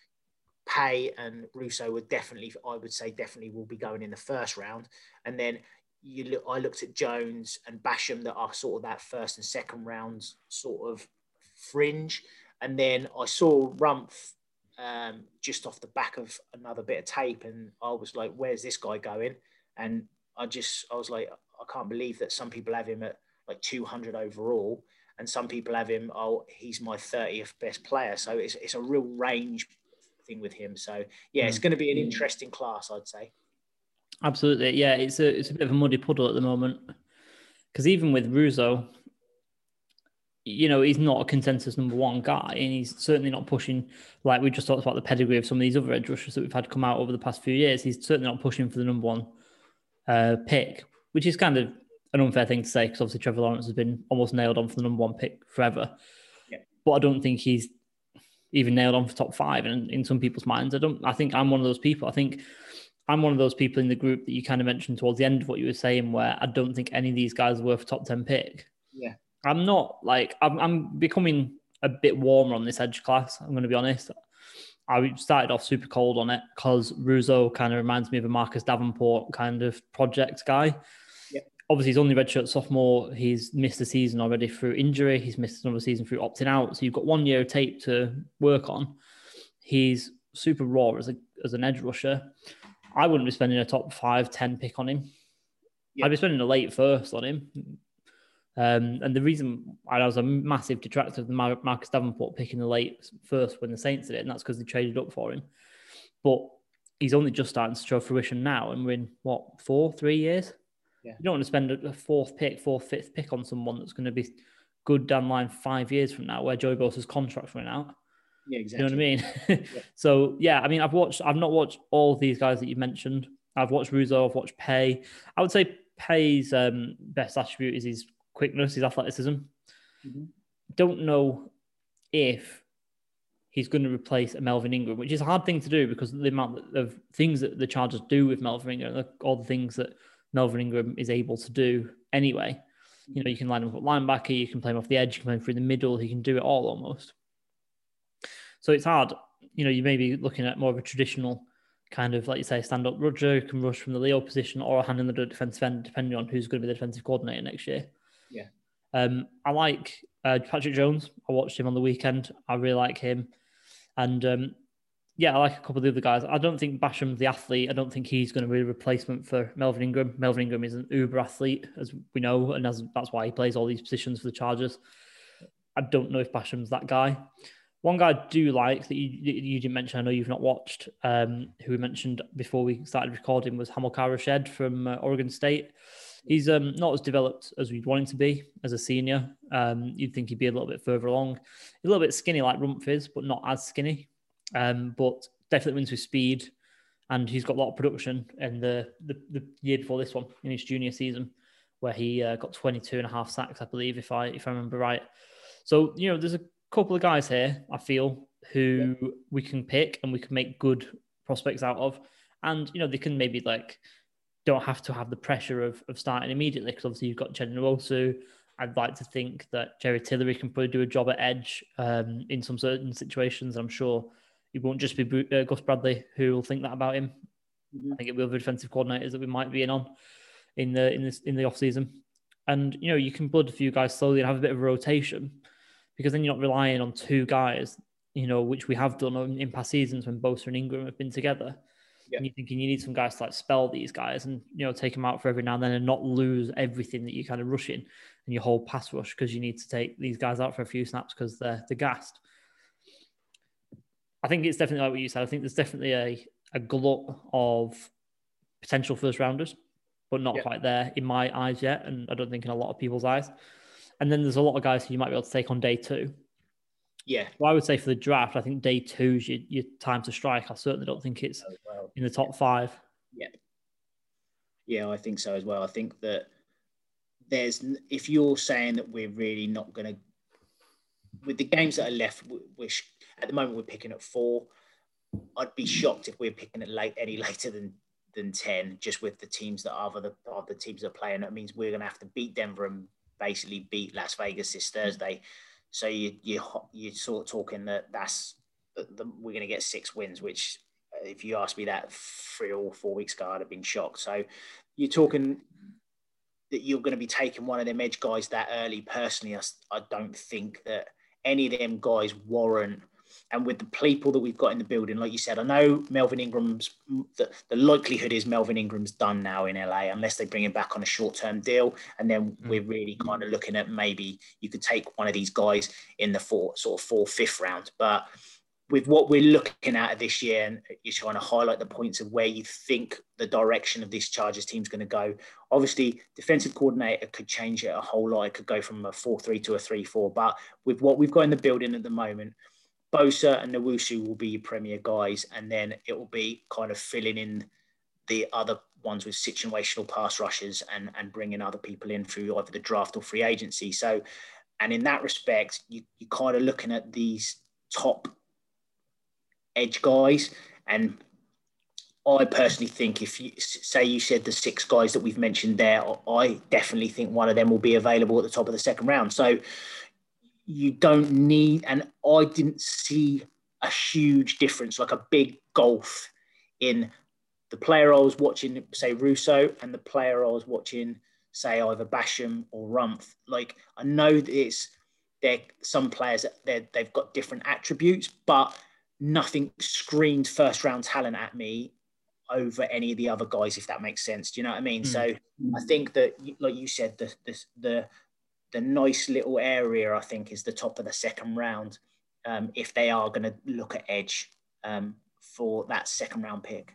Pay and Rousseau would definitely, I would say, definitely will be going in the first round. And then you look, I looked at Jones and Basham that are sort of that first and second rounds sort of fringe. And then I saw Rumph um, just off the back of another bit of tape, and I was like, "Where's this guy going?" And I just, I was like, I can't believe that some people have him at like two hundred overall, and some people have him, oh, he's my thirtieth best player. So it's it's a real range thing with him. So yeah, it's going to be an interesting class, I'd say. Absolutely, yeah. It's a it's a bit of a muddy puddle at the moment because even with Rousseau, you know, he's not a consensus number one guy, and he's certainly not pushing like we just talked about the pedigree of some of these other edge rushers that we've had come out over the past few years. He's certainly not pushing for the number one uh, pick, which is kind of an unfair thing to say because obviously Trevor Lawrence has been almost nailed on for the number one pick forever. Yeah. But I don't think he's even nailed on for top five. And in some people's minds, I don't. I think I'm one of those people. I think I'm one of those people in the group that you kind of mentioned towards the end of what you were saying, where I don't think any of these guys are worth a top ten pick. Yeah, I'm not like I'm. I'm becoming a bit warmer on this edge class. I'm going to be honest. I started off super cold on it because Rousseau kind of reminds me of a Marcus Davenport kind of project guy. Yeah. Obviously, he's only redshirt sophomore. He's missed a season already through injury. He's missed another season through opting out. So you've got one year of tape to work on. He's super raw as a as an edge rusher. I wouldn't be spending a top five, ten pick on him. Yeah. I'd be spending a late first on him. Um, and the reason I was a massive detractor of the Marcus Davenport picking the late first when the Saints did it, and that's because they traded up for him. But he's only just starting to show fruition now, and we're in, what, four, three years? Yeah. You don't want to spend a fourth pick, fourth, fifth pick on someone that's going to be good down the line five years from now, where Joey Bosa's contract's running out. Yeah, exactly. You know what I mean? Yeah. So, yeah, I mean, I've watched, I've not watched all of these guys that you mentioned. I've watched Rousseau, I've watched Pay. I would say Pay's um, best attribute is his quickness, his athleticism. Mm-hmm. Don't know if he's going to replace a Melvin Ingram, which is a hard thing to do because of the amount of things that the Chargers do with Melvin Ingram, all the things that Melvin Ingram is able to do anyway. You know, you can line him up at linebacker, you can play him off the edge, you can play him through the middle, he can do it all almost. So it's hard. You know, you may be looking at more of a traditional kind of, like you say, stand-up rusher who can rush from the Leo position or a hand in the defensive end, depending on who's going to be the defensive coordinator next year. Yeah. Um, I like uh, Patrick Jones. I watched him on the weekend. I really like him. And um, yeah, I like a couple of the other guys. I don't think Basham's the athlete. I don't think he's going to be a replacement for Melvin Ingram. Melvin Ingram is an uber athlete, as we know, and as, that's why he plays all these positions for the Chargers. I don't know if Basham's that guy. One guy I do like that you, you didn't mention, I know you've not watched, um, who we mentioned before we started recording, was Hamilcar Rashed from uh, Oregon State. He's um, not as developed as we'd want him to be as a senior. Um, you'd think he'd be a little bit further along. A little bit skinny like Rumph is, but not as skinny. Um, but definitely wins with speed. And he's got a lot of production in the, the, the year before this one, in his junior season, where he uh, got twenty-two and a half sacks, I believe, if I if I remember right. So, you know, there's a couple of guys here, I feel, who yeah. we can pick and we can make good prospects out of. And, you know, they can maybe like, don't have to have the pressure of, of starting immediately, because obviously you've got Chetna Nwosu. I'd like to think that Jerry Tillery can probably do a job at edge um, in some certain situations. I'm sure it won't just be uh, Gus Bradley who will think that about him. Mm-hmm. I think it will be other defensive coordinators that we might be in on in the in this in the off season. And, you know, you can blood a few guys slowly and have a bit of a rotation, because then you're not relying on two guys, you know, which we have done in past seasons when Bosa and Ingram have been together. Yeah. And you're thinking you need some guys to like spell these guys and, you know, take them out for every now and then and not lose everything that you're kind of rushing and your whole pass rush, because you need to take these guys out for a few snaps because they're, they're gassed. I think it's definitely like what you said. I think there's definitely a, a glut of potential first rounders, but not yeah. quite there in my eyes yet. And I don't think in a lot of people's eyes. And then there's a lot of guys who you might be able to take on day two. Yeah. Well, I would say for the draft, I think day two is your, your time to strike. I certainly don't think it's oh, well. in the top five. Yeah. Yeah, I think so as well. I think that there's, if you're saying that we're really not going to, with the games that are left, which at the moment we're picking at four, I'd be shocked if we're picking it late any later than than ten, just with the teams that are the, are the teams that are playing. That means we're going to have to beat Denver and basically beat Las Vegas this Thursday. So you, you, you're sort of talking that that's the, the, we're going to get six wins, which if you asked me that three or four weeks ago, I'd have been shocked. So you're talking that you're going to be taking one of them edge guys that early. Personally, I, I don't think that any of them guys warrant. And with the people that we've got in the building, like you said, I know Melvin Ingram's, the, the likelihood is Melvin Ingram's done now in L A, unless they bring him back on a short-term deal. And then mm. we're really kind of looking at maybe you could take one of these guys in the fourth, sort of fourth, fifth round. But with what we're looking at this year, and you're trying to highlight the points of where you think the direction of this Chargers team is going to go. Obviously, defensive coordinator could change it a whole lot. It could go from a four three to a three four. But with what we've got in the building at the moment, Bosa and Nwosu will be your premier guys, and then it will be kind of filling in the other ones with situational pass rushers and, and bringing other people in through either the draft or free agency. So, and in that respect, you, you're kind of looking at these top edge guys. And I personally think if you say you said the six guys that we've mentioned there, I definitely think one of them will be available at the top of the second round. So, you don't need, and I didn't see a huge difference, like a big gulf in the player I was watching, say Russo, and the player I was watching, say either Basham or Rumph. Like I know that it's there. Some players that they've got different attributes, but nothing screamed first round talent at me over any of the other guys, if that makes sense. Do you know what I mean? Mm. So I think that, like you said, the the the the nice little area, I think, is the top of the second round. Um, if they are going to look at edge um, for that second round pick.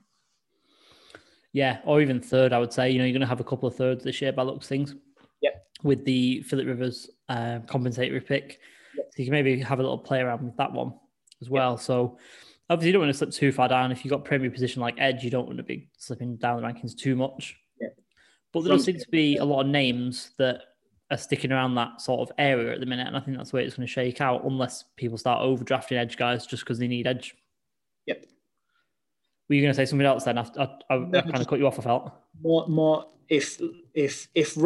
Yeah, or even third, I would say. You know, you're going to have a couple of thirds this year by looks things. Yep. With the Philip Rivers uh, compensatory pick. Yep. So you can maybe have a little play around with that one as well. Yep. So obviously you don't want to slip too far down. If you've got premier position like edge, you don't want to be slipping down the rankings too much. Yep. But there does seem to be a lot of names that are sticking around that sort of area at the minute, and I think that's the way it's going to shake out, unless people start overdrafting edge guys just because they need edge. Yep. Were you going to say something else then? I, I, I, No, I kind of cut you off, I felt. More, more. If if if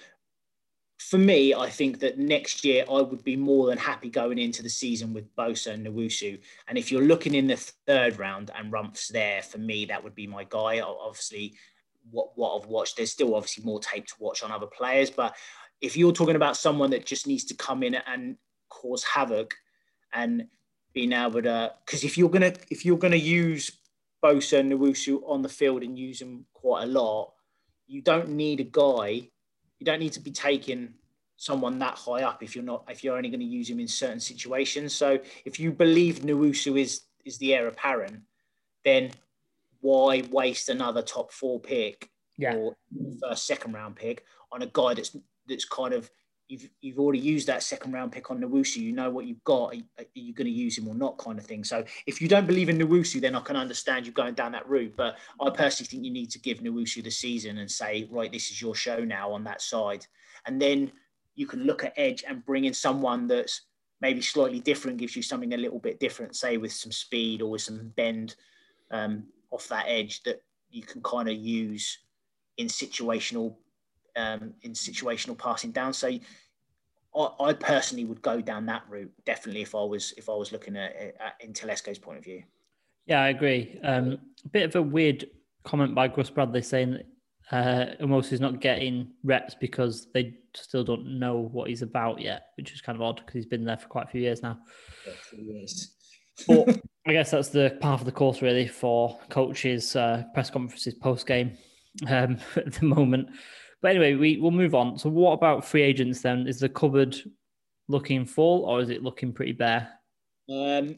for me, I think that next year I would be more than happy going into the season with Bosa and Nwosu. And if you're looking in the third round and Rumpf's there, for me, that would be my guy. Obviously, what, what I've watched, there's still obviously more tape to watch on other players. But if you're talking about someone that just needs to come in and cause havoc and being able to, because if you're gonna if you're gonna use Bosa and Nwosu on the field and use them quite a lot, you don't need a guy. You don't need to be taking someone that high up if you're not if you're only going to use him in certain situations. So if you believe Nwosu is is the heir apparent, then why waste another top four pick yeah. or first second round pick on a guy that's that's kind of you've you've already used that second round pick on Nwosu. You know what you've got. Are, are you going to use him or not, kind of thing. So if you don't believe in Nwosu, then I can understand you going down that route. But I personally think you need to give Nwosu the season and say, right, this is your show now on that side, and then you can look at edge and bring in someone that's maybe slightly different, gives you something a little bit different, say with some speed or with some bend um, off that edge that you can kind of use in situational um, in situational passing down. So I, I personally would go down that route definitely if I was if I was looking at it in Telesco's point of view. Yeah, I agree. Um, a bit of a weird comment by Gus Bradley saying that uh, Nwosu is not getting reps because they still don't know what he's about yet, which is kind of odd because he's been there for quite a few years now. Yeah, three years. But I guess that's the part of the course really for coaches' uh, press conferences post game um, at the moment. But anyway, we we'll move on. So, what about free agents then? Is the cupboard looking full or is it looking pretty bare? Um,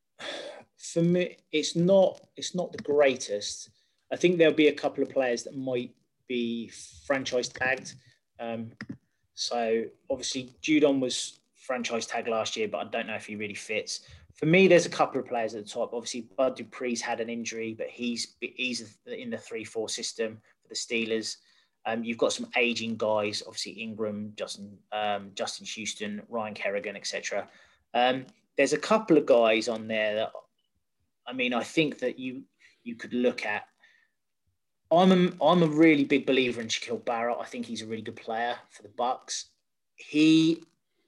for me, it's not. It's not the greatest. I think there'll be a couple of players that might be franchise tagged. Um, so obviously Judon was franchise tagged last year, but I don't know if he really fits. For me, there's a couple of players at the top. Obviously, Bud Dupree's had an injury, but he's he's in the three four system for the Steelers. Um, you've got some aging guys, obviously Ingram, Justin um, Justin Houston, Ryan Kerrigan, et cetera. Um, there's a couple of guys on there that, I mean, I think that you you could look at. I'm a, I'm a really big believer in Shaquille Barrett. I think he's a really good player for the Bucs. He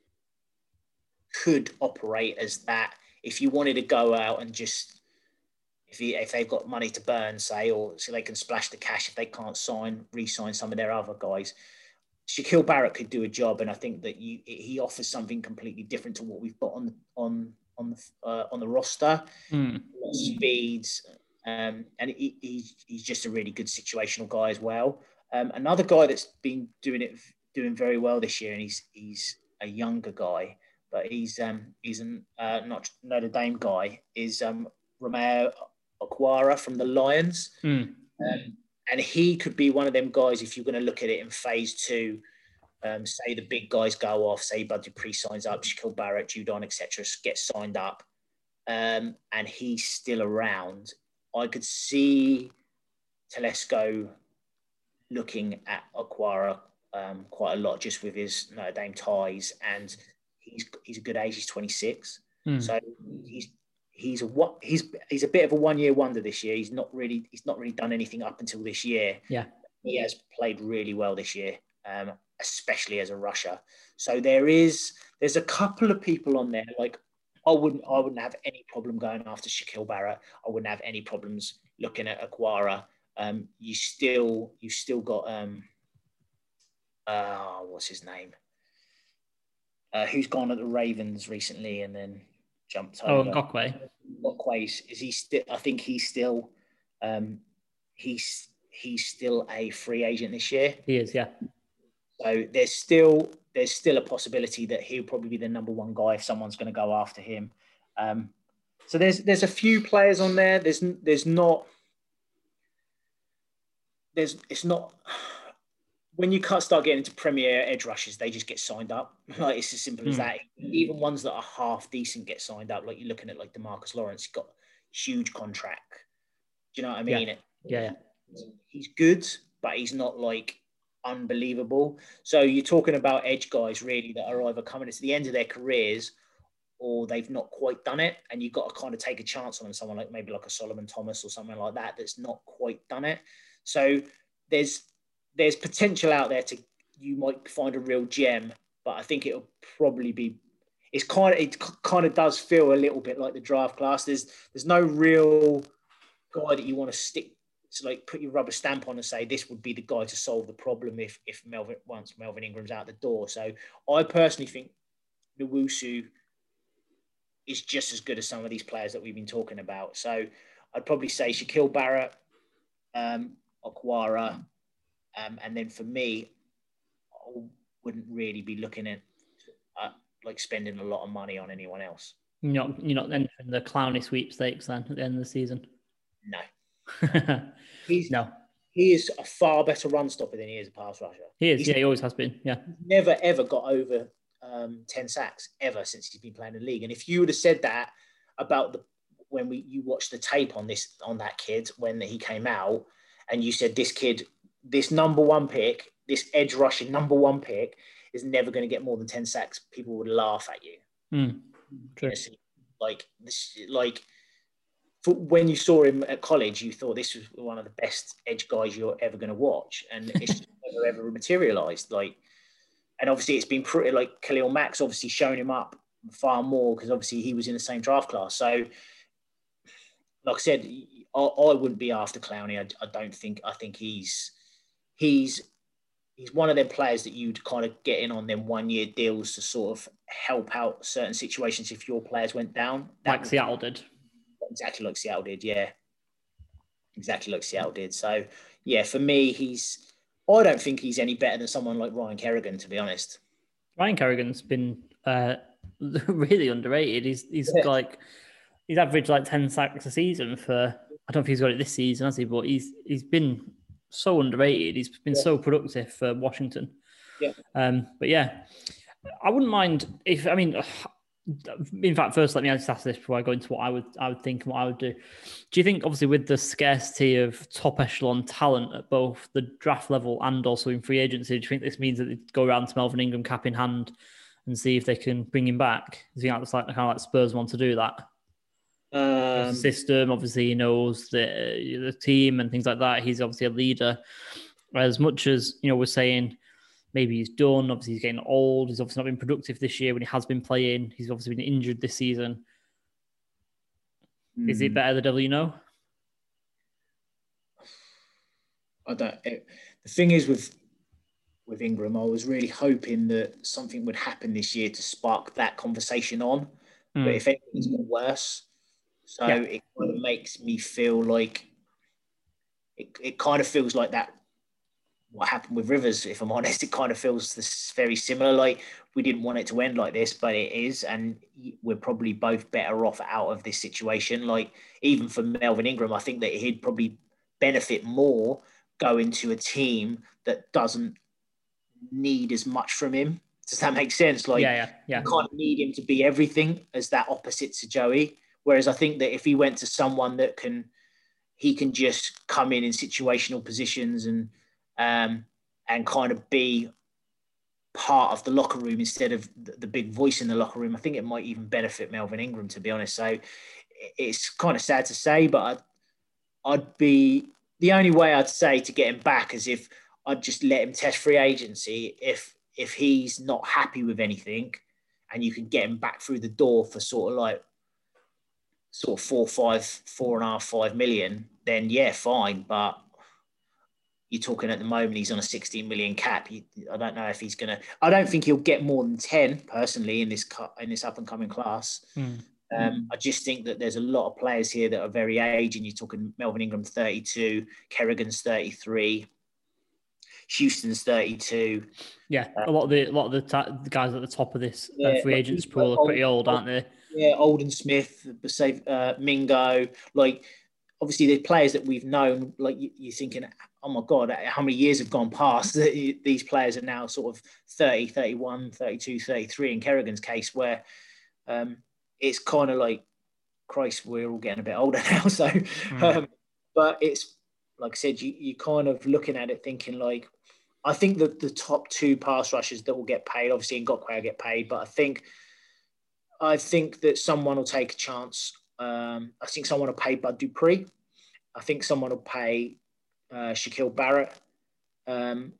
could operate as that if you wanted to go out and just, if he, if they've got money to burn, say, or so they can splash the cash if they can't sign, re-sign some of their other guys. Shaquille Barrett could do a job, and I think that you he offers something completely different to what we've got on on on the uh, on the roster. Mm. Speeds. Um, and he, he's, he's just a really good situational guy as well. Um, another guy that's been doing it, doing very well this year, and he's he's a younger guy, but he's um, he's an uh, not Notre Dame guy, is um, Romeo Okwara from the Lions. Mm. Um, and he could be one of them guys, if you're going to look at it in phase two, um, say the big guys go off, say Bud Dupree signs up, Shaquille Barrett, Judon, et cetera, get signed up, um, and he's still around. I could see Telesco looking at Okwara um, quite a lot just with his Notre Dame ties, and he's he's a good age. He's twenty-six, mm. so he's he's a what he's he's a bit of a one year wonder this year. He's not really he's not really done anything up until this year. Yeah, he has played really well this year, um, especially as a rusher. So there is there's a couple of people on there like. I wouldn't. I wouldn't have any problem going after Shaquille Barrett. I wouldn't have any problems looking at Okwara. Um, you still, you still got um, uh, what's his name? Uh, who's gone at the Ravens recently and then jumped over? Oh, Ngakoue. Ngakoue is he still? I think he's still. Um, he's he's still a free agent this year. He is, yeah. So there's still there's still a possibility that he'll probably be the number one guy if someone's going to go after him. Um, so there's there's a few players on there. There's there's not there's it's not when you can't start getting into premier edge rushes, they just get signed up. Like it's as simple as mm. that. Even ones that are half decent get signed up. Like you're looking at like DeMarcus Lawrence, got huge contract. Do you know what I mean? Yeah. yeah, yeah. He's good, but he's not like unbelievable. So you're talking about edge guys really that are either coming to the end of their careers or they've not quite done it, and you've got to kind of take a chance on someone like maybe like a Solomon Thomas or something like that that's not quite done it. So there's there's potential out there to you might find a real gem, but I think it'll probably be it's kind of it kind of does feel a little bit like the draft class. There's there's no real guy that you want to stick to, like put your rubber stamp on and say this would be the guy to solve the problem if if Melvin once Melvin Ingram's out the door. So I personally think Nwosu is just as good as some of these players that we've been talking about. So I'd probably say Shaquille Barrett, um, Okwara, um, and then for me, I wouldn't really be looking at uh, like spending a lot of money on anyone else. You're not, you're not entering the Clowney sweepstakes then at the end of the season? No. He's, no. He is a far better run stopper than he is a pass rusher. He is, He's, yeah, he always has been, yeah. Never, ever got over um, ten sacks, ever, since he's been playing in the league. And if you would have said that about the when we you watched the tape on this on that kid when he came out, and you said this kid, this number one pick, this edge rushing number one pick is never going to get more than ten sacks, people would laugh at you. Mm, true. Like this, like for when you saw him at college, you thought this was one of the best edge guys you're ever going to watch, and it's never ever materialized. Like, and obviously it's been pretty like Khalil Mack's obviously shown him up far more because obviously he was in the same draft class. So, like I said, I, I wouldn't be after Clowney. I, I don't think. I think he's he's he's one of them players that you'd kind of get in on them one year deals to sort of help out certain situations if your players went down. That like Seattle did. Exactly like Seattle did, yeah. Exactly like Seattle did. So, yeah, for me, he's... I don't think he's any better than someone like Ryan Kerrigan, to be honest. Ryan Kerrigan's been uh, really underrated. He's he's yeah. like... He's averaged like ten sacks a season for... I don't know if he's got it this season, has he? But he's he's been so underrated. He's been yeah. so productive for Washington. Yeah. Um, but, yeah, I wouldn't mind if... I mean... In fact, first, let me just ask this before I go into what I would I would think and what I would do. Do you think, obviously, with the scarcity of top echelon talent at both the draft level and also in free agency, do you think this means that they go around to Melvin Ingram cap in hand and see if they can bring him back? Do you think that's like kind of like Spurs want to do that? Um, the system, obviously, he knows the the team and things like that. He's obviously a leader. As much as, you know, we're saying maybe he's done. Obviously, he's getting old. He's obviously not been productive this year when he has been playing. He's obviously been injured this season. Mm. Is it better the devil you know? I don't. It, the thing is with with Ingram, I was really hoping that something would happen this year to spark that conversation on. Mm. But if anything, it's got worse. So yeah. It kind of makes me feel like it. It kind of feels like that. What happened with Rivers, if I'm honest, it kind of feels this very similar. Like, we didn't want it to end like this, but it is, and we're probably both better off out of this situation. Like, even for Melvin Ingram, I think that he'd probably benefit more going to a team that doesn't need as much from him. Does that make sense? Like, yeah, yeah, yeah. You kind of need him to be everything as that opposite to Joey. Whereas I think that if he went to someone that can, he can just come in in situational positions and Um, and kind of be part of the locker room instead of the, the big voice in the locker room, I think it might even benefit Melvin Ingram, to be honest. So it's kind of sad to say, but I'd, I'd be the only way I'd say to get him back is if I'd just let him test free agency. If if he's not happy with anything, and you can get him back through the door for sort of like sort of four, five, four and a half, five million, then yeah, fine, but. You're talking at the moment, he's on a sixteen million cap. He, I don't know if he's going to, I don't think he'll get more than ten personally in this in this up and coming class. Mm. Um, I just think that there's a lot of players here that are very aging. You're talking Melvin Ingram, thirty-two, Kerrigan's thirty-three, Houston's thirty-two. Yeah, a lot of the, a lot of the, ta- the guys at the top of this uh, yeah, free agents pool are pretty old, aren't they? Yeah, Alden Smith, uh, Mingo, like, obviously, the players that we've known, like you, you're thinking, oh my God, how many years have gone past? These players are now sort of thirty, thirty-one, thirty-two, thirty-three in Kerrigan's case, where um, it's kind of like, Christ, we're all getting a bit older now. So, mm. um, but it's, like I said, you, you kind of looking at it thinking like, I think that the top two pass rushers that will get paid, obviously Ngakoue will get paid, but I think I think that someone will take a chance. Um, I think someone will pay Bud Dupree. I think someone will pay uh, Shaquille Barrett. Um,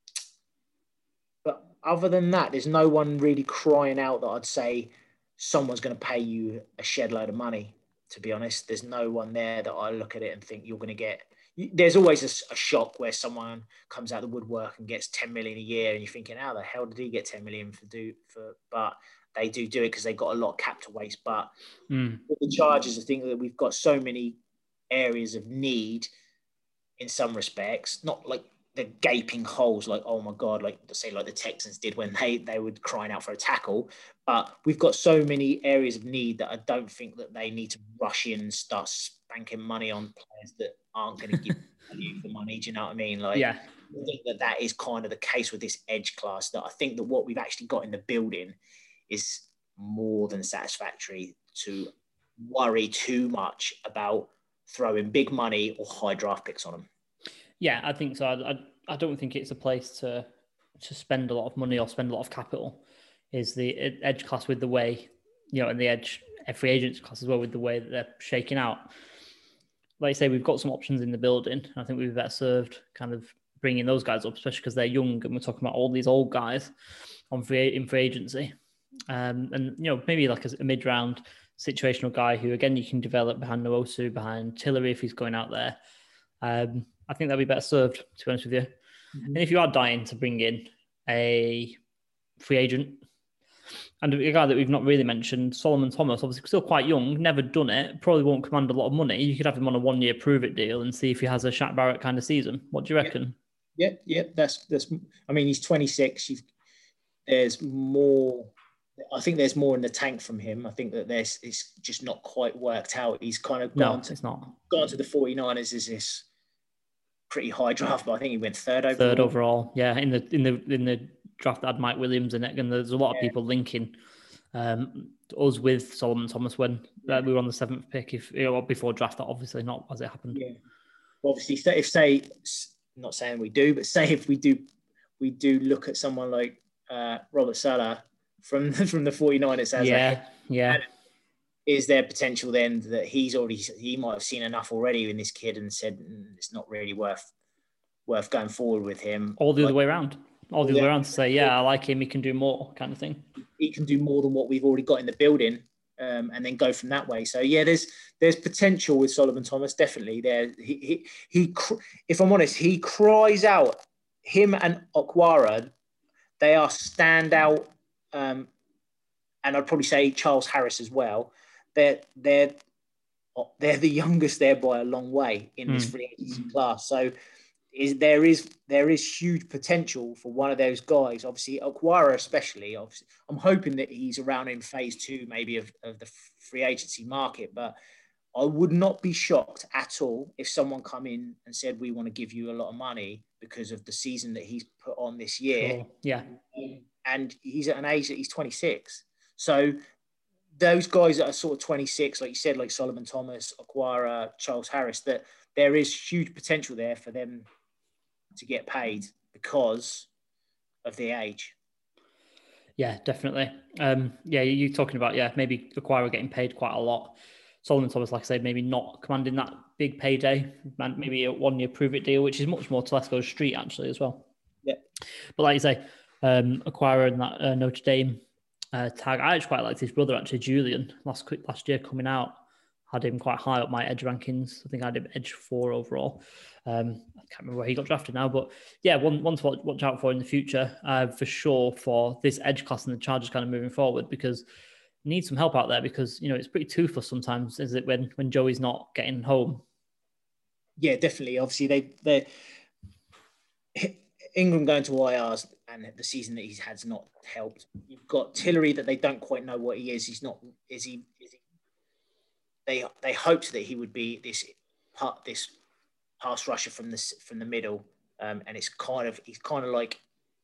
but other than that, there's no one really crying out that I'd say someone's going to pay you a shed load of money. To be honest, there's no one there that I look at it and think you're going to get. There's always a, a shock where someone comes out of the woodwork and gets ten million a year, and you're thinking, how the hell did he get ten million for do for? But they do do it because they've got a lot of cap to waste. But mm. with the Chargers, I think that we've got so many areas of need in some respects, not like the gaping holes, like, oh my God, like say like the Texans did when they, they were crying out for a tackle. But we've got so many areas of need that I don't think that they need to rush in and start spanking money on players that aren't going to give you the money. Do you know what I mean? Like, yeah. I think that that is kind of the case with this edge class, that I think that what we've actually got in the building is more than satisfactory to worry too much about throwing big money or high draft picks on them. Yeah, I think so. I, I, I don't think it's a place to to spend a lot of money or spend a lot of capital. Is the edge class with the way, you know, and the edge free agents class as well with the way that they're shaking out. Like you say, we've got some options in the building. I think we'd be better served kind of bringing those guys up, especially because they're young and we're talking about all these old guys on free in free agency. Um, and, you know, maybe like a, a mid-round situational guy who, again, you can develop behind Nwosu, behind Tillery if he's going out there. Um, I think that'd be better served, to be honest with you. Mm-hmm. And if you are dying to bring in a free agent, and a guy that we've not really mentioned, Solomon Thomas, obviously still quite young, never done it, probably won't command a lot of money. You could have him on a one-year prove-it deal and see if he has a Shaq Barrett kind of season. What do you reckon? Yeah, yeah, yeah that's that's. I mean, he's twenty-six. You've, there's more. I think there's more in the tank from him. I think that there's it's just not quite worked out. He's kind of gone no, to it's not. gone to the forty-niners as this pretty high draft, but I think he went third overall. Third overall, yeah. In the in the in the draft that had Mike Williams in it, and there's a lot of yeah. people linking um, us with Solomon Thomas when yeah. uh, we were on the seventh pick. If you know, before draft, that obviously not as it happened. Yeah, well, obviously, if say not saying we do, but say if we do, we do look at someone like uh, Robert Saleh from from the forty-niners as yeah, a yeah. Is there potential then that he's already he might have seen enough already in this kid and said mm, it's not really worth worth going forward with him? All the like, other way around. All the other way around to say, yeah, I like him. He can do more, kind of thing. He can do more than what we've already got in the building, um, and then go from that way. So yeah, there's there's potential with Solomon Thomas. Definitely there. He he, he if I'm honest, he cries out. Him and Okwara, they are standout. Um, and I'd probably say Charles Harris as well. They're they're they're the youngest there by a long way in this mm. free agency class. So is there is there is huge potential for one of those guys. Obviously, Okwara especially. Obviously, I'm hoping that he's around in phase two, maybe of, of the free agency market. But I would not be shocked at all if someone come in and said we want to give you a lot of money because of the season that he's put on this year. Sure. Yeah, and he's at an age that he's twenty-six. So those guys that are sort of twenty-six, like you said, like Solomon Thomas, Okwara, Charles Harris, that there is huge potential there for them to get paid because of the age. Yeah, definitely. Um, yeah, you're talking about, yeah, maybe Okwara getting paid quite a lot. Solomon Thomas, like I said, maybe not commanding that big payday, maybe a one-year prove-it deal, which is much more Telesco's street, actually, as well. Yeah. But like you say, um, Okwara and that uh, Notre Dame Uh, tag. I actually quite liked his brother, actually, Julian, last last year coming out. Had him quite high up my edge rankings. I think I had him edge four overall. Um, I can't remember where he got drafted now, but yeah, one, one to watch, watch out for in the future, uh, for sure, for this edge class and the Chargers kind of moving forward, because you need some help out there because, you know, it's pretty toothless sometimes, is it, when, when Joey's not getting home? Yeah, definitely. Obviously, they they Ingram going to I Rs and the season that he's had has not helped. You've got Tillery that they don't quite know what he is. He's not. Is he? Is he? They they hoped that he would be this part this pass rusher from this from the middle, um, and it's kind of he's kind of like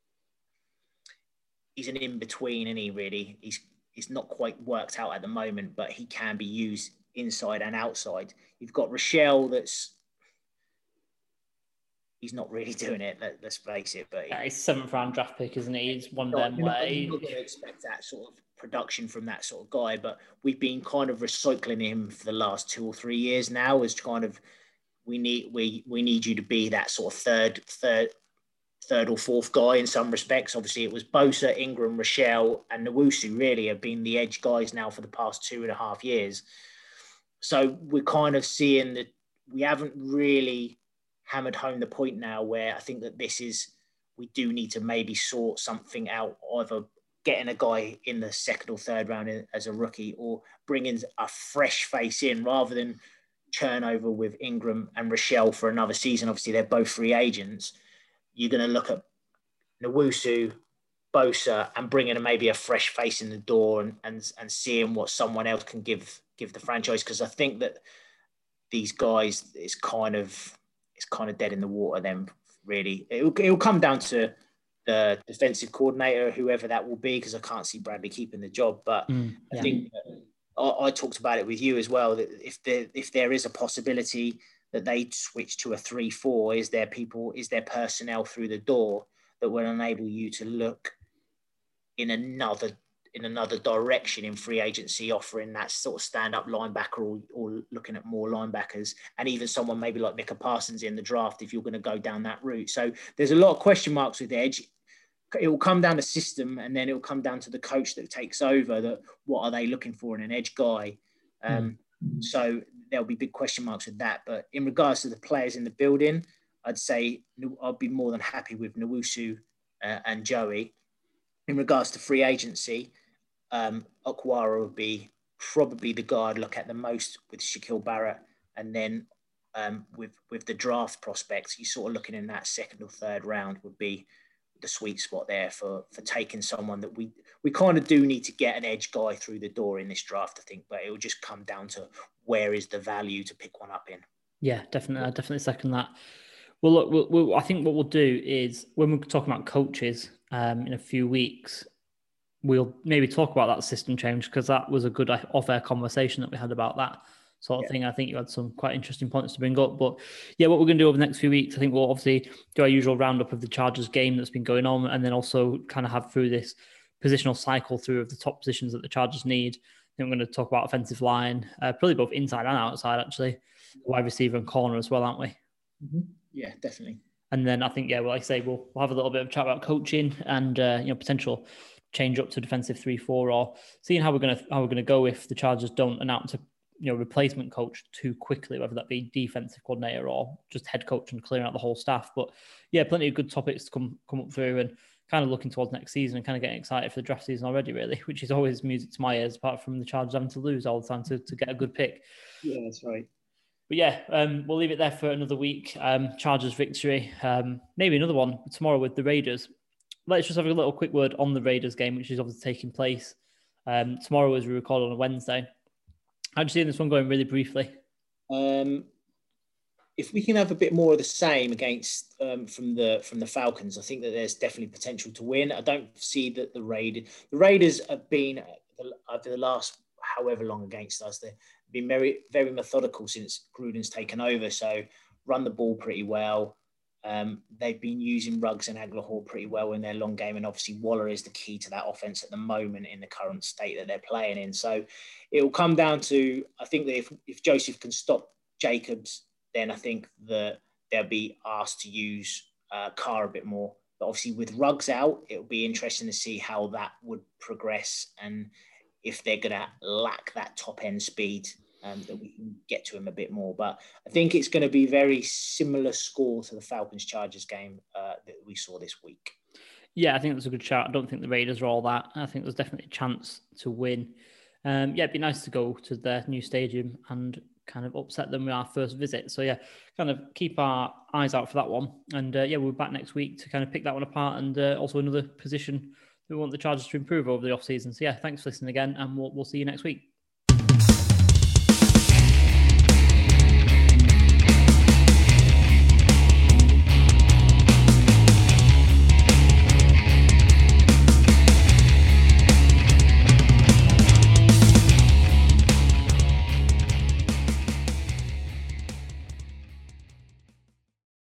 he's an in between, and he really he's he's not quite worked out at the moment, but he can be used inside and outside. You've got Rochelle that's he's not really doing it. Let, let's face it. But yeah, he's seventh round draft pick, isn't he? He's one of them you're not, where you're not going to expect that sort of production from that sort of guy. But we've been kind of recycling him for the last two or three years now as kind of we need we we need you to be that sort of third third third or fourth guy in some respects. Obviously, it was Bosa, Ingram, Rochelle, and Nwosu really have been the edge guys now for the past two and a half years. So we're kind of seeing that we haven't really hammered home the point now where I think that this is, we do need to maybe sort something out, either getting a guy in the second or third round as a rookie or bringing a fresh face in rather than churn over with Ingram and Rochelle for another season. Obviously, they're both free agents. You're going to look at Nwosu, Bosa, and bringing a, maybe a fresh face in the door and, and, and seeing what someone else can give give the franchise. Because I think that these guys, it's kind of it's kind of dead in the water. Then really, it'll, it'll come down to the defensive coordinator, whoever that will be, because I can't see Bradley keeping the job. But mm, yeah. I think I, I talked about it with you as well. That if there if there is a possibility that they switch to a three four, is there people, is there personnel through the door that will enable you to look in another in another direction in free agency, offering that sort of stand-up linebacker or, or looking at more linebackers, and even someone maybe like Micah Parsons in the draft if you're going to go down that route. So there's a lot of question marks with edge. It will come down to system, and then it will come down to the coach that takes over, that what are they looking for in an edge guy. Um, mm. So there'll be big question marks with that. But in regards to the players in the building, I'd say I'd be more than happy with Nwosu uh, and Joey. In regards to free agency, um, Okwara would be probably the guy I'd look at the most with Shaquille Barrett. And then um, with, with the draft prospects, you're sort of looking in that second or third round would be the sweet spot there for, for taking someone that we, we kind of do need to get an edge guy through the door in this draft, I think, but it will just come down to where is the value to pick one up in. Yeah, definitely. I definitely second that. Well, look, we'll, we'll, I think what we'll do is when we're talking about coaches um, in a few weeks, we'll maybe talk about that system change, because that was a good off-air conversation that we had about that sort of yeah. thing. I think you had some quite interesting points to bring up. But yeah, what we're going to do over the next few weeks, I think we'll obviously do our usual roundup of the Chargers game that's been going on, and then also kind of have through this positional cycle through of the top positions that the Chargers need. I think we're going to talk about offensive line, uh, probably both inside and outside, actually, wide receiver and corner as well, aren't we? Mm-hmm. Yeah, definitely. And then I think, yeah, well, like I say, we'll, we'll have a little bit of chat about coaching and, uh, you know, potential change up to defensive three four, or seeing how we're going to how we're going to go if the Chargers don't announce a, you know, replacement coach too quickly, whether that be defensive coordinator or just head coach and clearing out the whole staff. But yeah, plenty of good topics to come come up through, and kind of looking towards next season and kind of getting excited for the draft season already, really, which is always music to my ears, apart from the Chargers having to lose all the time to, to get a good pick. Yeah, that's right. But yeah, um, we'll leave it there for another week. Um, Chargers victory, um, maybe another one tomorrow with the Raiders. Let's just have a little quick word on the Raiders game, which is obviously taking place um, tomorrow as we record on a Wednesday. How do you see this one going really briefly? Um, if we can have a bit more of the same against um, from the from the Falcons, I think that there's definitely potential to win. I don't see that the Raiders, the Raiders have been over the last however long against us. They've been very very methodical since Gruden's taken over. So run the ball pretty well. Um, they've been using Ruggs and Aguilar pretty well in their long game, and obviously Waller is the key to that offense at the moment in the current state that they're playing in. So it will come down to, I think that if, if Joseph can stop Jacobs, then I think that they'll be asked to use uh, Carr a bit more. But obviously with Ruggs out, it'll be interesting to see how that would progress, and if they're going to lack that top end speed, Um, that we can get to him a bit more. But I think it's going to be very similar score to the Falcons-Chargers game uh, that we saw this week. Yeah, I think that's a good shout. I don't think the Raiders are all that. I think there's definitely a chance to win. Um, yeah, it'd be nice to go to their new stadium and kind of upset them with our first visit. So yeah, kind of keep our eyes out for that one. And uh, yeah, we'll be back next week to kind of pick that one apart, and uh, also another position that we want the Chargers to improve over the off-season. So yeah, thanks for listening again, and we'll, we'll see you next week.